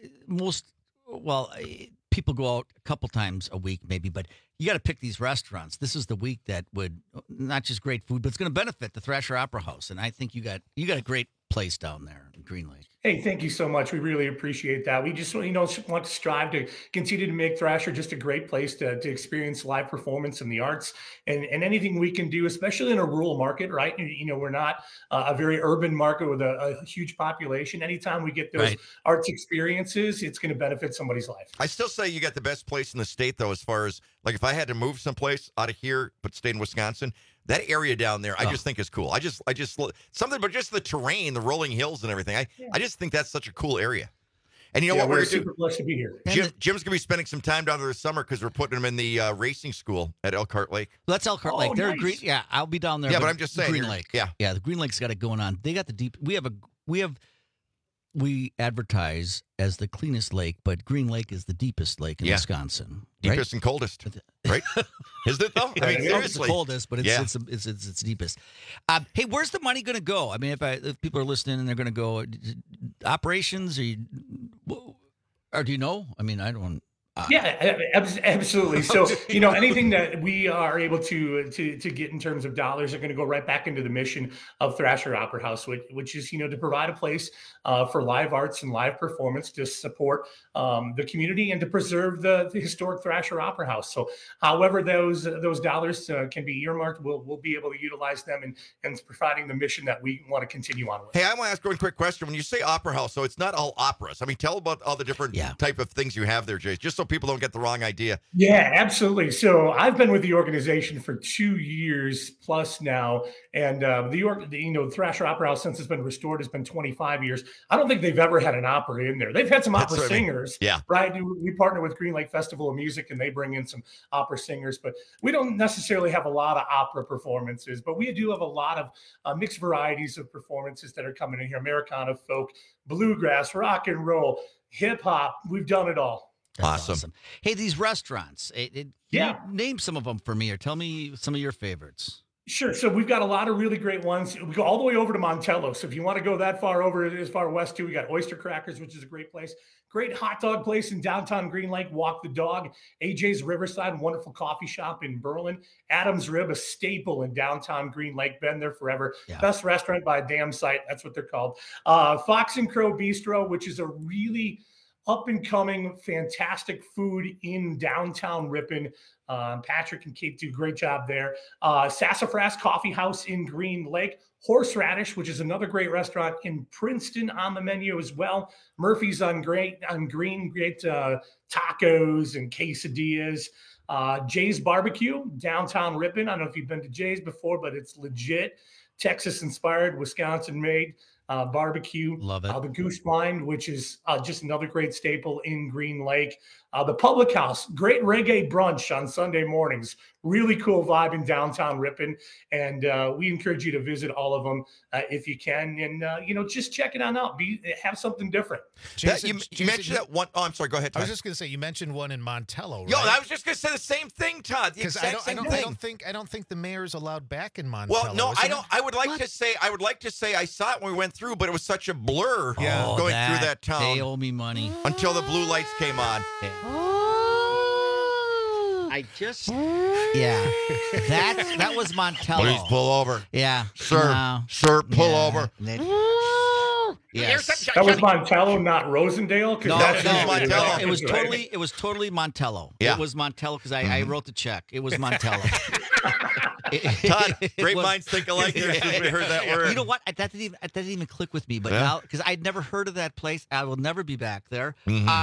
people go out a couple times a week maybe, but you got to pick these restaurants. This is the week that would not just great food, but it's going to benefit the Thrasher Opera House. And I think you got a great place down there in Green Lake. Hey, thank you so much. We really appreciate that. We just, want to strive to continue to make Thrasher just a great place to experience live performance in the arts and anything we can do, especially in a rural market, right? We're not a very urban market with a huge population. Anytime we get those arts experiences, it's going to benefit somebody's life. I still say you got the best place in the state, though, as far as, like, if I had to move someplace out of here but stay in Wisconsin, that area down there, I just think is cool. I just something, but just the terrain, the rolling hills and everything. I just think that's such a cool area. And you know what? We're super blessed to be here. Jim's gonna be spending some time down there this summer because we're putting him in the racing school at Elkhart Lake. Well, that's Elkhart Lake. They're nice. Yeah, I'll be down there. Yeah, but I'm just saying, Green Lake. Yeah, the Green Lake's got it going on. They got the deep. We advertise as the cleanest lake, but Green Lake is the deepest lake in Wisconsin. Deepest and coldest, right? Isn't it though? I mean, seriously, it's the coldest, but it's deepest. Hey, where's the money going to go? I mean, if people are listening and they're going to go operations, or do you know? I mean, I don't. Yeah, absolutely. So, anything that we are able to get in terms of dollars are going to go right back into the mission of Thrasher Opera House, which is, to provide a place for live arts and live performance to support the community and to preserve the historic Thrasher Opera House. So however those dollars can be earmarked, we'll be able to utilize them and providing the mission that we want to continue on with. Hey, I want to ask one quick question. When you say opera house, so it's not all operas. I mean, tell about all the different type of things you have there, Jay, just so so people don't get the wrong idea. Yeah, absolutely. So I've been with the organization for 2 years plus now, and the Thrasher Opera House, since it's been restored, has been 25 years. I don't think they've ever had an opera in there. They've had some opera singers, right? We partner with Green Lake Festival of Music, and they bring in some opera singers, but we don't necessarily have a lot of opera performances. But we do have a lot of mixed varieties of performances that are coming in here: Americana, folk, bluegrass, rock and roll, hip hop. We've done it all. That's awesome. Hey, these restaurants, name some of them for me, or tell me some of your favorites. Sure. So we've got a lot of really great ones. We go all the way over to Montello. So if you want to go that far over, as far west too, we got Oyster Crackers, which is a great place. Great hot dog place in downtown Green Lake, Walk the Dog. AJ's Riverside, wonderful coffee shop in Berlin. Adam's Rib, a staple in downtown Green Lake, been there forever. Yeah. Best restaurant by a damn sight. That's what they're called. Fox and Crow Bistro, which is a really up-and-coming, fantastic food in downtown Ripon. Patrick and Kate do a great job there. Sassafras Coffee House in Green Lake. Horseradish, which is another great restaurant in Princeton, on the menu as well. Murphy's on Green, great tacos and quesadillas. Jay's Barbecue, downtown Ripon. I don't know if you've been to Jay's before, but it's legit. Texas-inspired, Wisconsin-made. Barbecue. Love it. The Goose Blind, which is just another great staple in Green Lake. The Public House, great reggae brunch on Sunday mornings. Really cool vibe in downtown Ripon. And we encourage you to visit all of them if you can. And, just check it on out. Have something different. Jason, you mentioned that one. Oh, I'm sorry. Go ahead, Todd. I was just going to say, you mentioned one in Montello, right? Yo, I was just going to say the same thing, Todd. Because I don't think the mayor's allowed back in Montello. Well, no, I don't. I would like to say I saw it when we went through, but it was such a blur going through that town. They owe me money. Until the blue lights came on. That was Montello. Please pull over. Yeah. Sir, pull over. Yes. That was Montello, not Rosendale. No, Montello. It was totally Montello. Yeah. It was Montello because I wrote the check. It was Montello. Todd, great minds think alike. There, since we heard that word. You know what? That didn't even click with me. But now, because I'd never heard of that place, I will never be back there.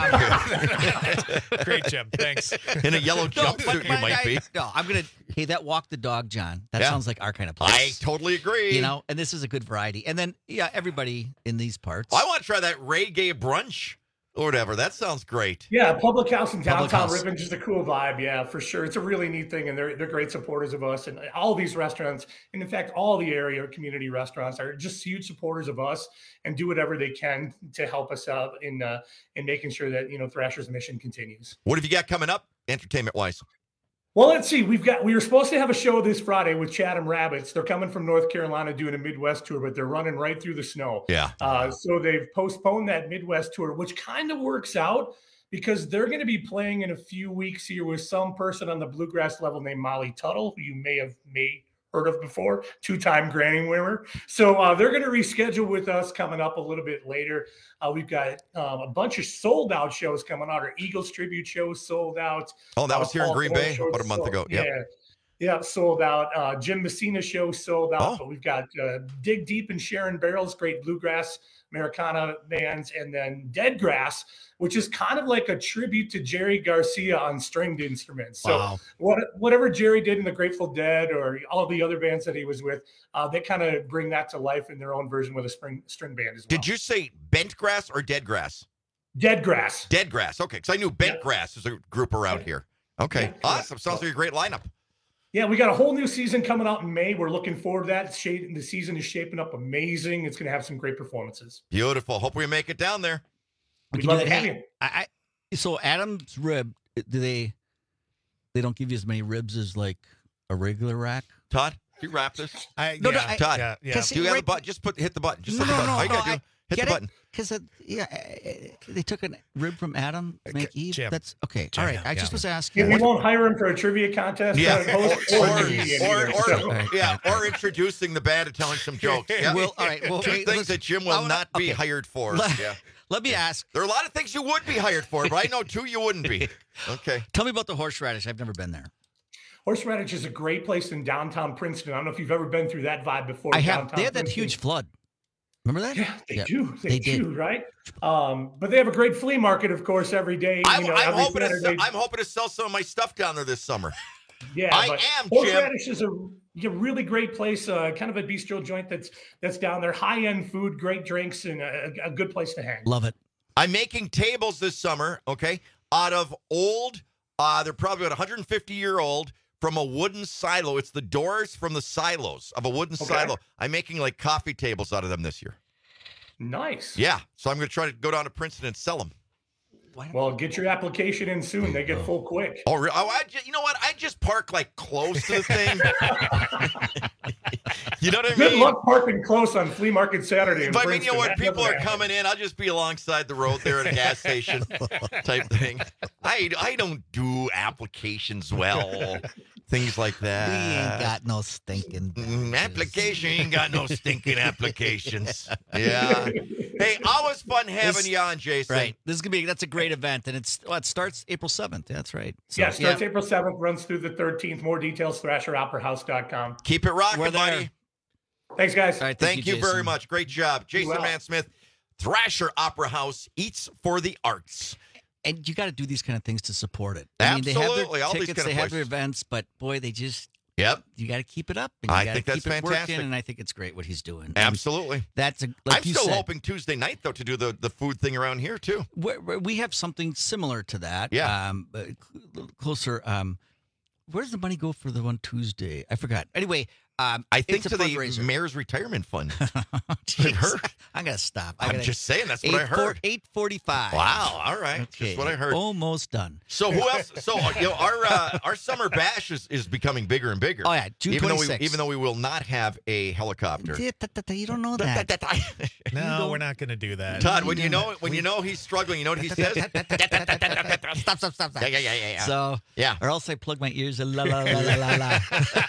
Great, Jim. Thanks. In a yellow jumpsuit, you might be. No, I'm gonna. Hey, that Walk the Dog, John. That sounds like our kind of place. I totally agree. And this is a good variety. And then, everybody in these parts. I want to try that reggae brunch. Or whatever. That sounds great. Yeah, Public House in downtown Ripon, just a cool vibe. Yeah, for sure. It's a really neat thing, and they're great supporters of us. And all these restaurants, and in fact, all the area community restaurants are just huge supporters of us and do whatever they can to help us out in making sure that Thrasher's mission continues. What have you got coming up, entertainment-wise? Well, let's see. We were supposed to have a show this Friday with Chatham Rabbits. They're coming from North Carolina doing a Midwest tour, but they're running right through the snow. Yeah. So they've postponed that Midwest tour, which kind of works out because they're going to be playing in a few weeks here with some person on the bluegrass level named Molly Tuttle, who you may have heard of before, 2-time Grammy winner. So they're going to reschedule with us coming up a little bit later. We've got a bunch of sold out shows coming out. Our Eagles tribute show sold out. Oh, that was here in Green Bay about a month ago. Yep. Yeah, sold out. Jim Messina show sold out. But we've got Dig Deep and Sharon Barrels, great bluegrass Americana bands, and then Dead Grass, which is kind of like a tribute to Jerry Garcia on stringed instruments. So whatever Jerry did in the Grateful Dead or all the other bands that he was with, they kind of bring that to life in their own version with a string band as well. Did you say Bent Grass or Dead Grass? Dead Grass. Dead Grass. Okay, because I knew Bent Grass is a group around here. Okay, Yeah. Awesome. Sounds like a great lineup. Yeah, we got a whole new season coming out in May. We're looking forward to that. The season is shaping up amazing. It's going to have some great performances. Beautiful. Hope we make it down there. We'd love to have you. So Adam's Rib, they don't give you as many ribs as like a regular rack? Todd, can you wrap this? Todd, do you have the button? Just hit the button. Just hit the button. All you got to do, hit the button. Because they took a rib from Adam to make Eve. Jim. That's okay. Jim, all right. I just was asking. We won't hire him for a trivia contest. Or introducing the band and telling some jokes. Yeah. Well, all right. Well, two things that Jim will not be hired for. Let me ask. There are a lot of things you would be hired for, but I know two you wouldn't be. Okay. Tell me about the Horseradish. I've never been there. Horseradish is a great place in downtown Princeton. I don't know if you've ever been through that vibe before. I have. They had that huge flood. Remember that? Yeah, they Yep. do. They do, right? But they have a great flea market, of course, every day. I'm every hoping Saturday. I'm hoping to sell some of my stuff down there this summer. Yeah, I but am, Jim. Horseradish is a really great place, kind of a bistro joint that's down there. High-end food, great drinks, and a good place to hang. Love it. I'm making tables this summer, okay, out of old, they're probably about 150-year-old, from a wooden silo. It's the doors from the silos of a wooden silo. I'm making like coffee tables out of them this year. Nice. Yeah, so I'm going to try to go down to Princeton and sell them. Well, get your application in soon. They get full quick. Oh, really? You know what? I just park like close to the thing. You know what I mean? Good luck parking close on Flea Market Saturday. in But I mean, you know, when Princeton. That people are doesn't happen. coming in, I'll just be alongside the road there at a gas station type thing. I don't do applications well, things like that. We ain't got no stinking application. Ain't got no stinking applications. Yeah. Hey, always fun having you on, Jason. Right. That's a great event, and it starts April 7th. That's right. So, Yeah, starts April 7th, runs through the 13th. More details, thrasheroperahouse.com. Keep it rocking, We're there. buddy. Thanks, guys. All right, Thank you very Jason. much. Great job. Jason well. Mansmith, Thrasher Opera House, eats for the arts. And you got to do these kind of things to support it. Absolutely. They have All their these tickets, kind of they have their places. events, but boy, they just Yep. you got to keep it up. And you I gotta think that's keep it fantastic. working, and I think it's great what he's doing. Absolutely. That's like I'm you still said, hoping Tuesday night, though, to do the food thing around here, too. we have something similar to that. Yeah. Closer. Where does the money go for the one Tuesday? I forgot. Anyway, I think it's a to the fundraiser. mayor's retirement fund. Jeez, I've heard. I'm gonna stop. I'm just saying, that's what I heard. 8:45. Wow. All right. Okay. Just what I heard. Almost done. So who else? So our summer bash is becoming bigger and bigger. Oh yeah, June even 26th. Even though we will not have a helicopter. You don't know that. No, we're not going to do that. Todd, when you know he's struggling, you know what he says? Stop. Yeah. So yeah. Or else I plug my ears. La la la la la la.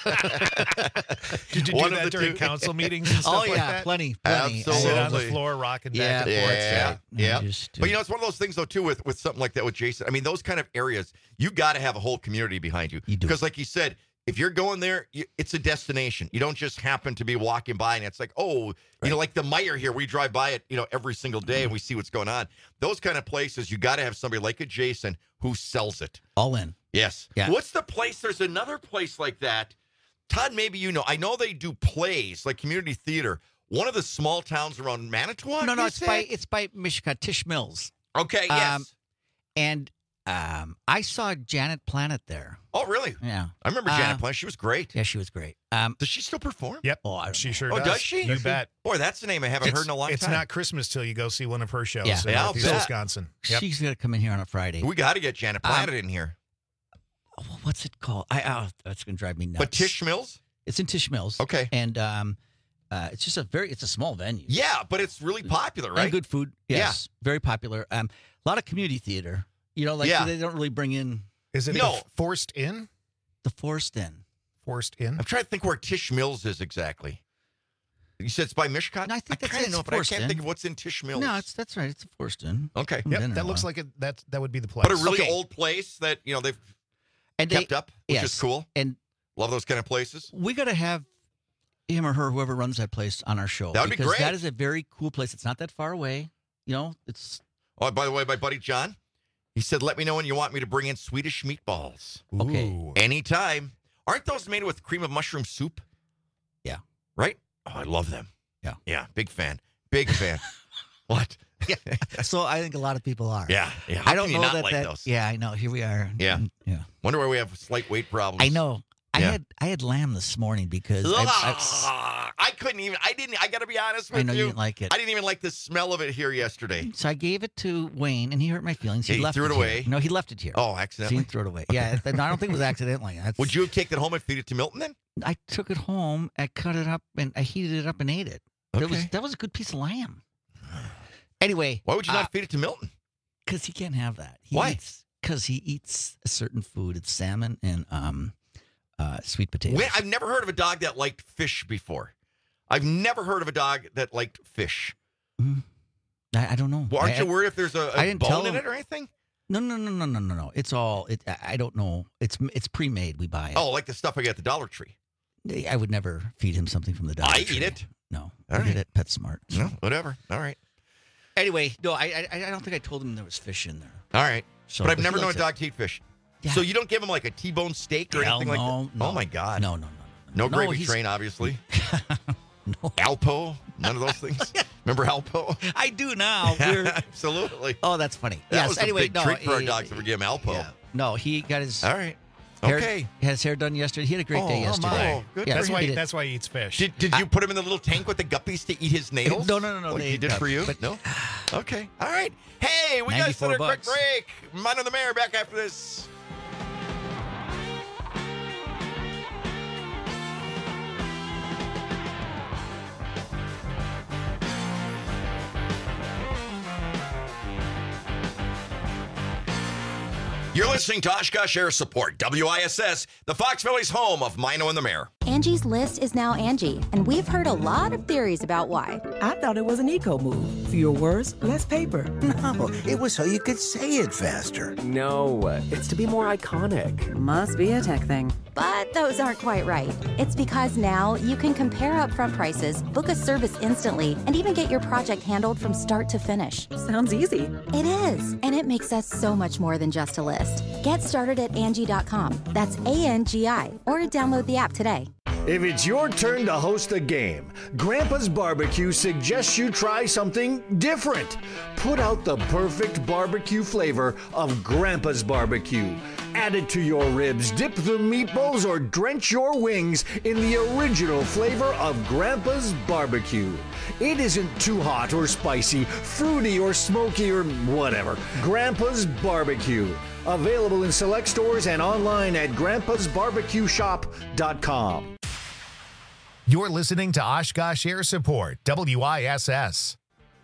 Did you do that during council meetings and stuff like that? Plenty. Absolutely. Sit on the floor, rocking back and forth. Yeah. But it's one of those things though too with something like that with Jason. I mean, those kind of areas, you got to have a whole community behind you. Because like you said, if you're going there, it's a destination. You don't just happen to be walking by and it's like, oh, you know, like the Meijer here, we drive by it, every single day and we see what's going on. Those kind of places, you got to have somebody like a Jason who sells it. All in. Yes. Yeah. What's the place? There's another place like that. Todd, maybe you know. I know they do plays like community theater. One of the small towns around Manitowoc. No, it's by Mishka Tish Mills. Okay. Yes. And I saw Janet Planet there. Oh, really? Yeah. I remember Janet Planet. She was great. Yeah, she was great. Does she still perform? Yep. Oh, she sure Oh, does. does she? You bet. Boy, that's a name I haven't heard in a long It's time. not Christmas till you go see one of her shows Yeah. in Yeah, I'll Northeast bet. Wisconsin. Yep. She's going to come in here on a Friday. We got to get Janet Planet in here. What's it called? That's going to drive me nuts. But Tish Mills? It's in Tish Mills. Okay. And it's just it's a small venue. Yeah, but it's really popular, right? And good food. Yes. Very popular. A lot of community theater. They don't really bring in. Is it No. the Forced Inn? The Forced Inn. Forced Inn? I'm trying to think where Tish Mills is exactly. You said it's by Mishcot? No, I think that's kinda it. know, It's but I Forced can't Inn. think of what's in Tish Mills. No, that's right. It's a Forced Inn. Okay. Yep, that looks like that would be the place. But a really Okay. old place that, they've And kept up, which yes. is cool. And Love those kind of places. we got to have him or her, whoever runs that place, on our show. That would be because great. that is a very cool place. It's not that far away. It's Oh, by the way, my buddy John, he said, let me know when you want me to bring in Swedish meatballs. okay. Ooh. Anytime. Aren't those made with cream of mushroom soup? Yeah. Right? Oh, I love them. Yeah. Yeah, big fan. Big fan. What? Yeah. So I think a lot of people are. Yeah. How I don't can you know not that like that. those? Yeah, I know. Here we are. Yeah. Yeah. Wonder why we have slight weight problems. I know. Yeah. I had lamb this morning because I couldn't even. I got to be honest with I know you. you didn't like it. I didn't even like the smell of it here yesterday. So I gave it to Wayne, and he hurt my feelings. He Yeah, he left threw it here. away. No, he left it here. Oh, So accidentally. he threw it away. Yeah, I don't think it was accidentally. Would you have taken it home and feed it to Milton then? I took it home, I cut it up, and I heated it up and ate it. Okay. That was a good piece of lamb. Anyway. Why would you not feed it to Milton? Because he can't have that. Why? Because he eats a certain food. It's salmon and sweet potatoes. I've never heard of a dog that liked fish before. I've never heard of a dog that liked fish. I don't know. Well, aren't you worried if there's a I didn't tell bone in him. it or anything? No. It's all. I don't know. It's pre-made. We buy it. Oh, like the stuff I get at the Dollar Tree. I would never feed him something from the Dollar I Tree. eat it. No, All I right. get it. PetSmart. No, whatever. All right. Anyway, no, I don't think I told him there was fish in there. All right. So, but I've he never known a likes it. dog to eat fish. Yeah. So you don't give him like a T-bone steak or anything like that? No. Oh, my God. No. No gravy he's- train, obviously. Alpo? None of those things? Remember Alpo? I do now. Absolutely. Oh, that's funny. That yes. was anyway, a big treat for our dogs if we give him Alpo. Yeah. No, he got his. All right. Hair, Okay. Had his hair done yesterday. He had a great day yesterday. Oh, good. Yeah, That's he why did. that's why he eats fish. Did you put him in the little tank with the guppies to eat his nails? No. Like they he did ate for you? but- No? Okay. All right. Hey, we got to start a quick $94. break. Mind on the Mayor back after this. You're listening to Oshkosh Air Support, WISS, the Fox Valley's home of Mino and the Mayor. Angie's List is now Angie, and we've heard a lot of theories about why. I thought it was an eco move. Fewer words, less paper. No, it was so you could say it faster. No, it's to be more iconic. Must be a tech thing. But those aren't quite right. It's because now you can compare upfront prices, book a service instantly, and even get your project handled from start to finish. Sounds easy. It is, and it makes us so much more than just a list. Get started at Angie.com. That's ANGI, or download the app today. If it's your turn to host a game, Grandpa's Barbecue suggests you try something different. Put out the perfect barbecue flavor of Grandpa's Barbecue. Add it to your ribs, dip the meatballs, or drench your wings in the original flavor of Grandpa's Barbecue. It isn't too hot or spicy, fruity or smoky or whatever. Grandpa's Barbecue. Available in select stores and online at grandpasbarbecueshop.com. You're listening to Oshkosh Air Support, WISS.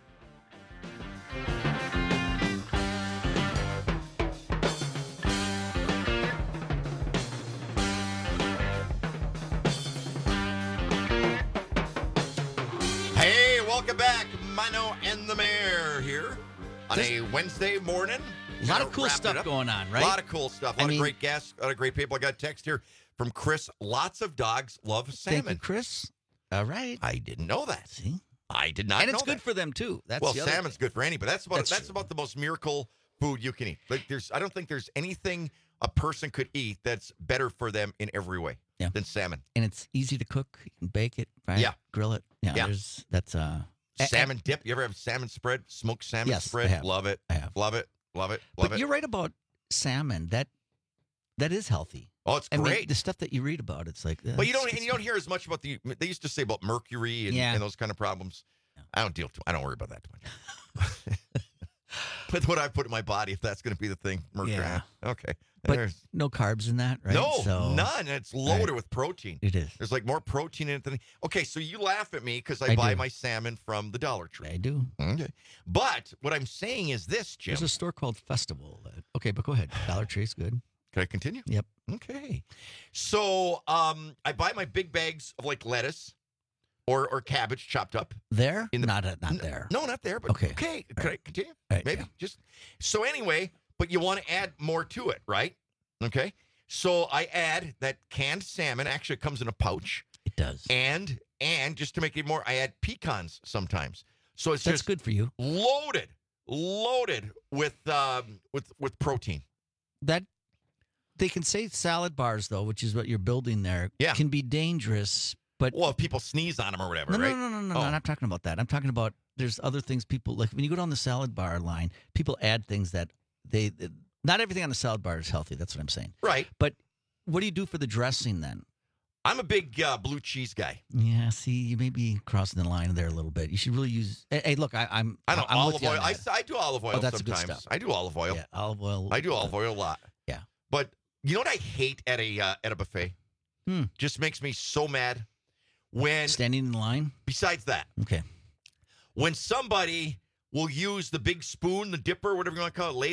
Hey, welcome back. Mino and the Mayor here on a Wednesday morning. A lot of cool stuff going on, right? A lot of cool stuff. A lot of great guests, a lot of great people. I got a text here from Chris. Lots of dogs love salmon. Thank you, Chris. All right. I didn't know that. See? I did not And know it's good that. for them, too. That's Well, the other salmon's thing. good for anybody. That's about the most miracle food you can eat. Like I don't think there's anything a person could eat that's better for them in every way than salmon. And it's easy to cook. You can bake it, right? Yeah. Grill it. Yeah. Yeah. That's Salmon dip. You ever have salmon spread? Smoked salmon Yes, spread? I have. Love it. I have. Love it. Love it. But Love it. you're right about salmon. That is healthy. Oh, it's I mean, great. the stuff that you read about, it's like. But you don't hear as much about they used to say about mercury and those kind of problems. I don't worry about that too much. With what I put in my body, if that's going to be the thing, mercury. Yeah. Okay. But no carbs in that, right? No, none. It's loaded with protein. It is. There's like more protein in it than. Okay, so you laugh at me because I I buy do. my salmon from the Dollar Tree. I do. Okay. But what I'm saying is this, Jim. There's a store called Festival. Okay, but go ahead. Dollar Tree's good. Can I continue? Yep. Okay. So I buy my big bags of like lettuce or cabbage chopped up. There? Not there. No, not there. But Okay. okay. Can I continue? Right, Maybe yeah. just so anyway. But you want to add more to it, right? Okay. So I add that canned salmon. Actually, it comes in a pouch. It does. And just to make it more, I add pecans sometimes. So it's That's just good for you. loaded with protein. That they can say salad bars though, which is what you're building there. Yeah. Can be dangerous. But Well, if people sneeze on them or whatever, no, right? no. Oh. I'm not talking about that. I'm talking about there's other things people like when you go down the salad bar line. People add things that they not everything on the salad bar is healthy. That's what I'm saying. Right. But what do you do for the dressing then? I'm a big blue cheese guy. Yeah, see, you may be crossing the line there a little bit. You should really use. Hey, look, I'm I know I'm with olive you on oil. that. I do olive oil Oh, that's good sometimes. stuff. I do olive oil. Yeah, olive oil. I do olive oil a lot. Yeah. But you know what I hate at a buffet? Just makes me so mad when Standing in line. Besides that, Okay. when somebody will use the big spoon, the dipper, whatever you want to call it,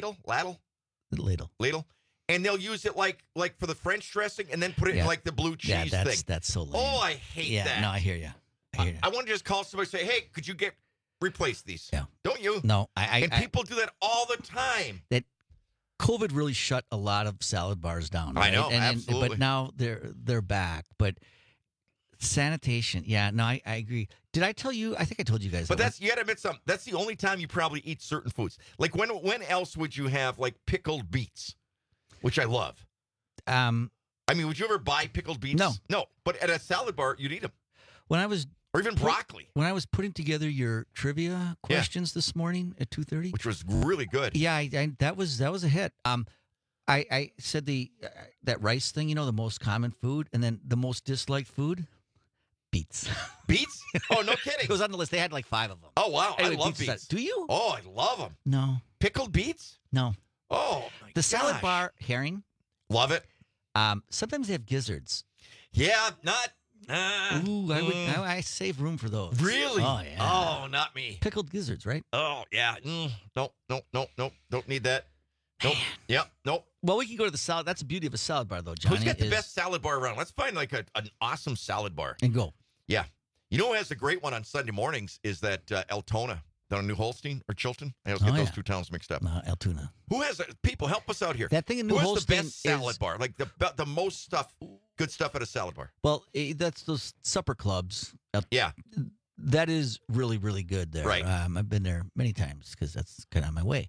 ladle, and they'll use it like for the French dressing, and then put it in like the blue cheese yeah, thing. that's so lame. Oh, I hate that. No, I hear you. I want to just call somebody and say, "Hey, could you replace these?" Yeah. Don't you? No, and people do that all the time. That COVID really shut a lot of salad bars down. I Right? know, and absolutely. But now they're back. But Sanitation. Yeah, no, I agree. Did I tell you? I think I told you guys. But you got to admit something. That's the only time you probably eat certain foods. Like when else would you have like pickled beets, which I love. I mean, would you ever buy pickled beets? No. But at a salad bar, you'd eat them. Or even broccoli. When I was putting together your trivia questions this morning at 2:30, which was really good. Yeah, that was a hit. I said that rice thing, the most common food, and then the most disliked food, beets. Beets? Oh, no kidding. It was on the list. They had like 5 of them. Oh, wow. Anyway, I love beets. Do you? Oh, I love them. No. Pickled beets? No. Oh, my The salad bar, herring. Love it. Sometimes they have gizzards. Yeah, not... Ooh, I save room for those. Really? Oh, yeah. Oh, not me. Pickled gizzards, right? Oh, yeah. Nope. Don't need that. Nope. Yep. Nope. Well, we can go to the salad. That's the beauty of a salad bar, though, Johnny. Who's got the best salad bar around? Let's find like an awesome salad bar. And go. Yeah. You know who has a great one on Sunday mornings is that Altona down in New Holstein or Chilton. I always get those two towns mixed up. Altona. Who has people help us out here? That thing in New Who has Holstein the best salad bar? Like the most stuff, good stuff at a salad bar. Well, that's those supper clubs. Yeah. That is really, really good there. Right. I've been there many times because that's kind of on my way.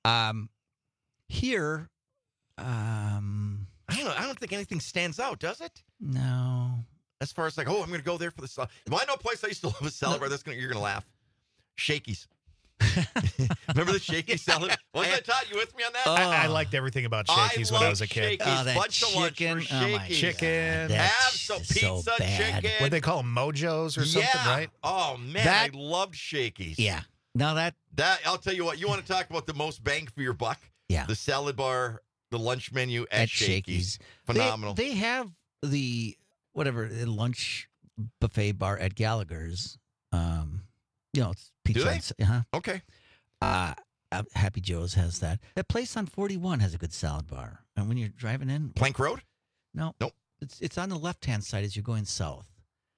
Here, I don't think anything stands out, does it? No. As far as like, I'm going to go there for the salad. I know a place I used to love a salad bar. You're going to laugh. Shakey's. Remember the Shakey's salad? Wasn't that Todd? You with me on that? I liked everything about Shakey's when I was a kid. Shakey's. Bunch of lunch for Shakey's. Chicken. Have some pizza, chicken. What they call them, Mojos or something, right? Oh, man, I loved Shakey's. Yeah. Now that I'll tell you what, you want to talk about the most bang for your buck? Yeah. The salad bar, the lunch menu at Shakey's. Phenomenal. They have the lunch buffet bar at Gallagher's. It's pizza. Do they? Okay. Happy Joe's has that. That place on 41 has a good salad bar. And when you're driving in, Plank Road? No. Nope. It's on the left-hand side as you're going south.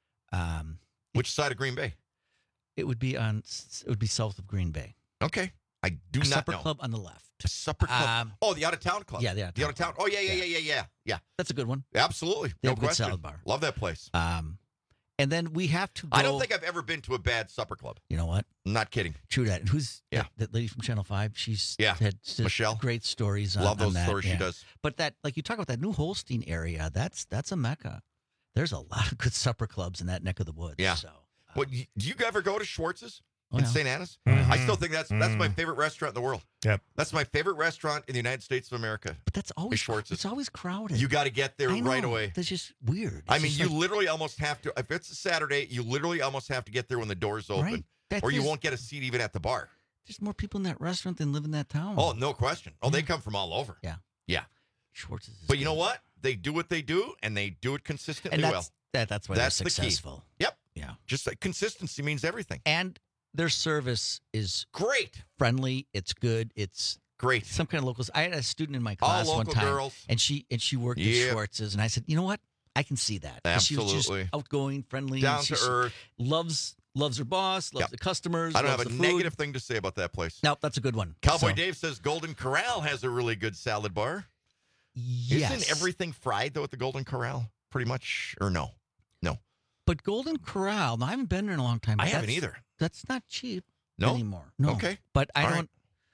Which side of Green Bay? It would be south of Green Bay. Okay. I do not know. Supper club on the left. A supper club. The out of town club. Yeah, the out of town. Oh, yeah. That's a good one. Absolutely. They No have a good question. salad bar. Love that place. And then we have to go. I don't think I've ever been to a bad supper club. You know what? I'm not kidding. True that. And who's that lady from Channel 5? She's had Michelle. Great stories on Love those that. stories she does. But that, like you talk about that New Holstein area, that's a mecca. There's a lot of good supper clubs in that neck of the woods. Yeah. So, do you ever go to Schwartz's in yeah. St. Anna's? Mm-hmm. I still think that's my favorite restaurant in the world. Yep. That's my favorite restaurant in the United States of America. But that's always Schwartz's. It's always crowded. You got to get there right away. That's just weird. I mean, you literally almost have to. If it's a Saturday, you literally almost have to get there when the doors open, right. or you won't get a seat even at the bar. There's more people in that restaurant than live in that town. Oh, no question. Oh, they come from all over. Yeah. Yeah. Schwartz's. But you know what? They do what they do, and they do it consistently well. That's why they're successful. The key. Yep. Yeah. Just like consistency means everything. And their service is great, friendly. It's good. It's great. Some kind of locals. I had a student in my class all one local time, girls. and she worked at Schwartz's, and I said, you know what? I can see that. Absolutely. She was just outgoing, friendly, down to earth. Loves her boss. Loves the customers. I don't have loves a the food. negative thing to say about that place. Nope, that's a good one. Cowboy Dave says Golden Corral has a really good salad bar. Yes. Isn't everything fried though at the Golden Corral? Pretty much, or no? No. But Golden Corral, I haven't been there in a long time. I haven't either. That's not cheap No? anymore. No. Okay. But I All don't.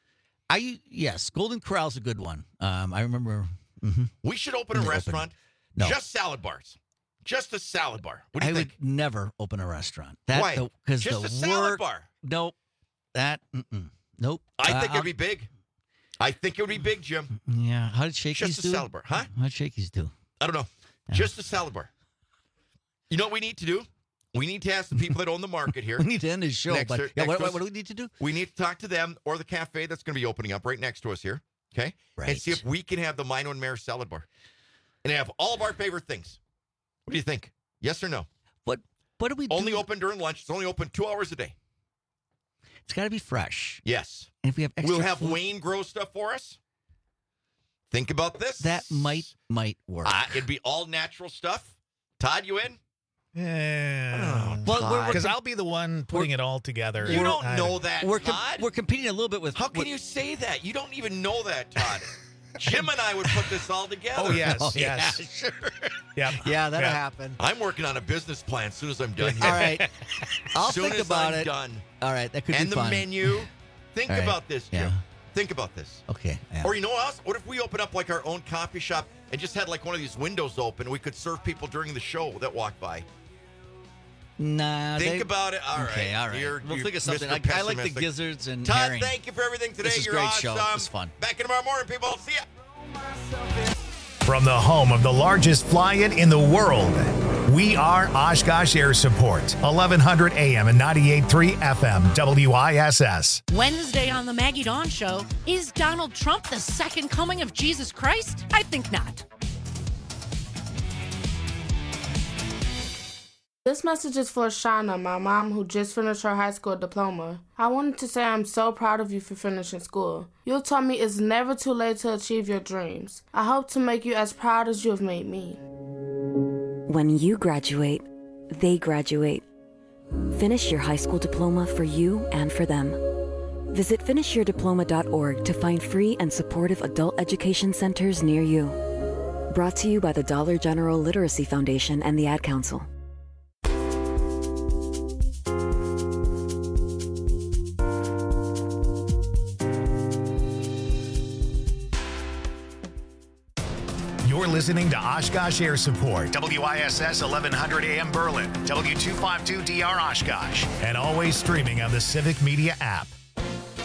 Yes, Golden Corral's a good one. I remember. We should open a restaurant. No. Just salad bars. Just a salad bar. What do you think? Would never open a restaurant. Why? Because Just the a salad bar. Nope. Nope. I think it'd be big. I think it would be big, Jim. Yeah. How did Shakey's do? Just a salad bar, huh? How did Shakey's do? I don't know. Yeah. Just a salad bar. You know what we need to do? We need to ask the people that own the market here. We need to end his show. What do we need to do? We need to talk to them or the cafe that's going to be opening up right next to us here. Okay? Right. And see if we can have the Mino and Mare salad bar. And have all of our favorite things. What do you think? Yes or no? What do we do? Only open during lunch. It's only open 2 hours a day. It's got to be fresh. Yes. And if we have extra we'll have food, Wayne grow stuff for us. Think about this. That might work. It'd be all natural stuff. Todd, you in? Yeah. Well, because I'll be the one putting it all together. You don't know that, we're Todd. we're competing a little bit with. How can you say that? You don't even know that, Todd. Jim and I would put this all together. Oh, yes, Oh, yes. yeah, sure. Yep. Yeah, that'll Yeah. happen. I'm working on a business plan as soon as I'm done here. All right. I'll Soon think as about I'm it. done. All right, that could And be the fun. menu. Think All right. about this, Jim. Yeah. Think about this. Okay. Yeah. Or you know what else? What if we open up like our own coffee shop and just had like one of these windows open? We could serve people during the show that walk by. Nah. Think about it. All right. Okay, all right. We'll think of something. Mr. I like the Pessimistic. gizzards and Todd, herring. thank you for everything today. This is a You're great awesome. show. It was fun. Back in tomorrow morning, people. See ya. From the home of the largest fly-in in the world, we are Oshkosh Air Support, 1100 AM and 98.3 FM, WISS. Wednesday on the Maggie Dawn Show. Is Donald Trump the second coming of Jesus Christ? I think not. This message is for Shauna, my mom, who just finished her high school diploma. I wanted to say I'm so proud of you for finishing school. You told me it's never too late to achieve your dreams. I hope to make you as proud as you have made me. When you graduate, they graduate. Finish your high school diploma for you and for them. Visit finishyourdiploma.org to find free and supportive adult education centers near you. Brought to you by the Dollar General Literacy Foundation and the Ad Council. You're listening to Oshkosh Air Support, WISS 1100 AM Berlin, W252DR Oshkosh, and always streaming on the Civic Media app.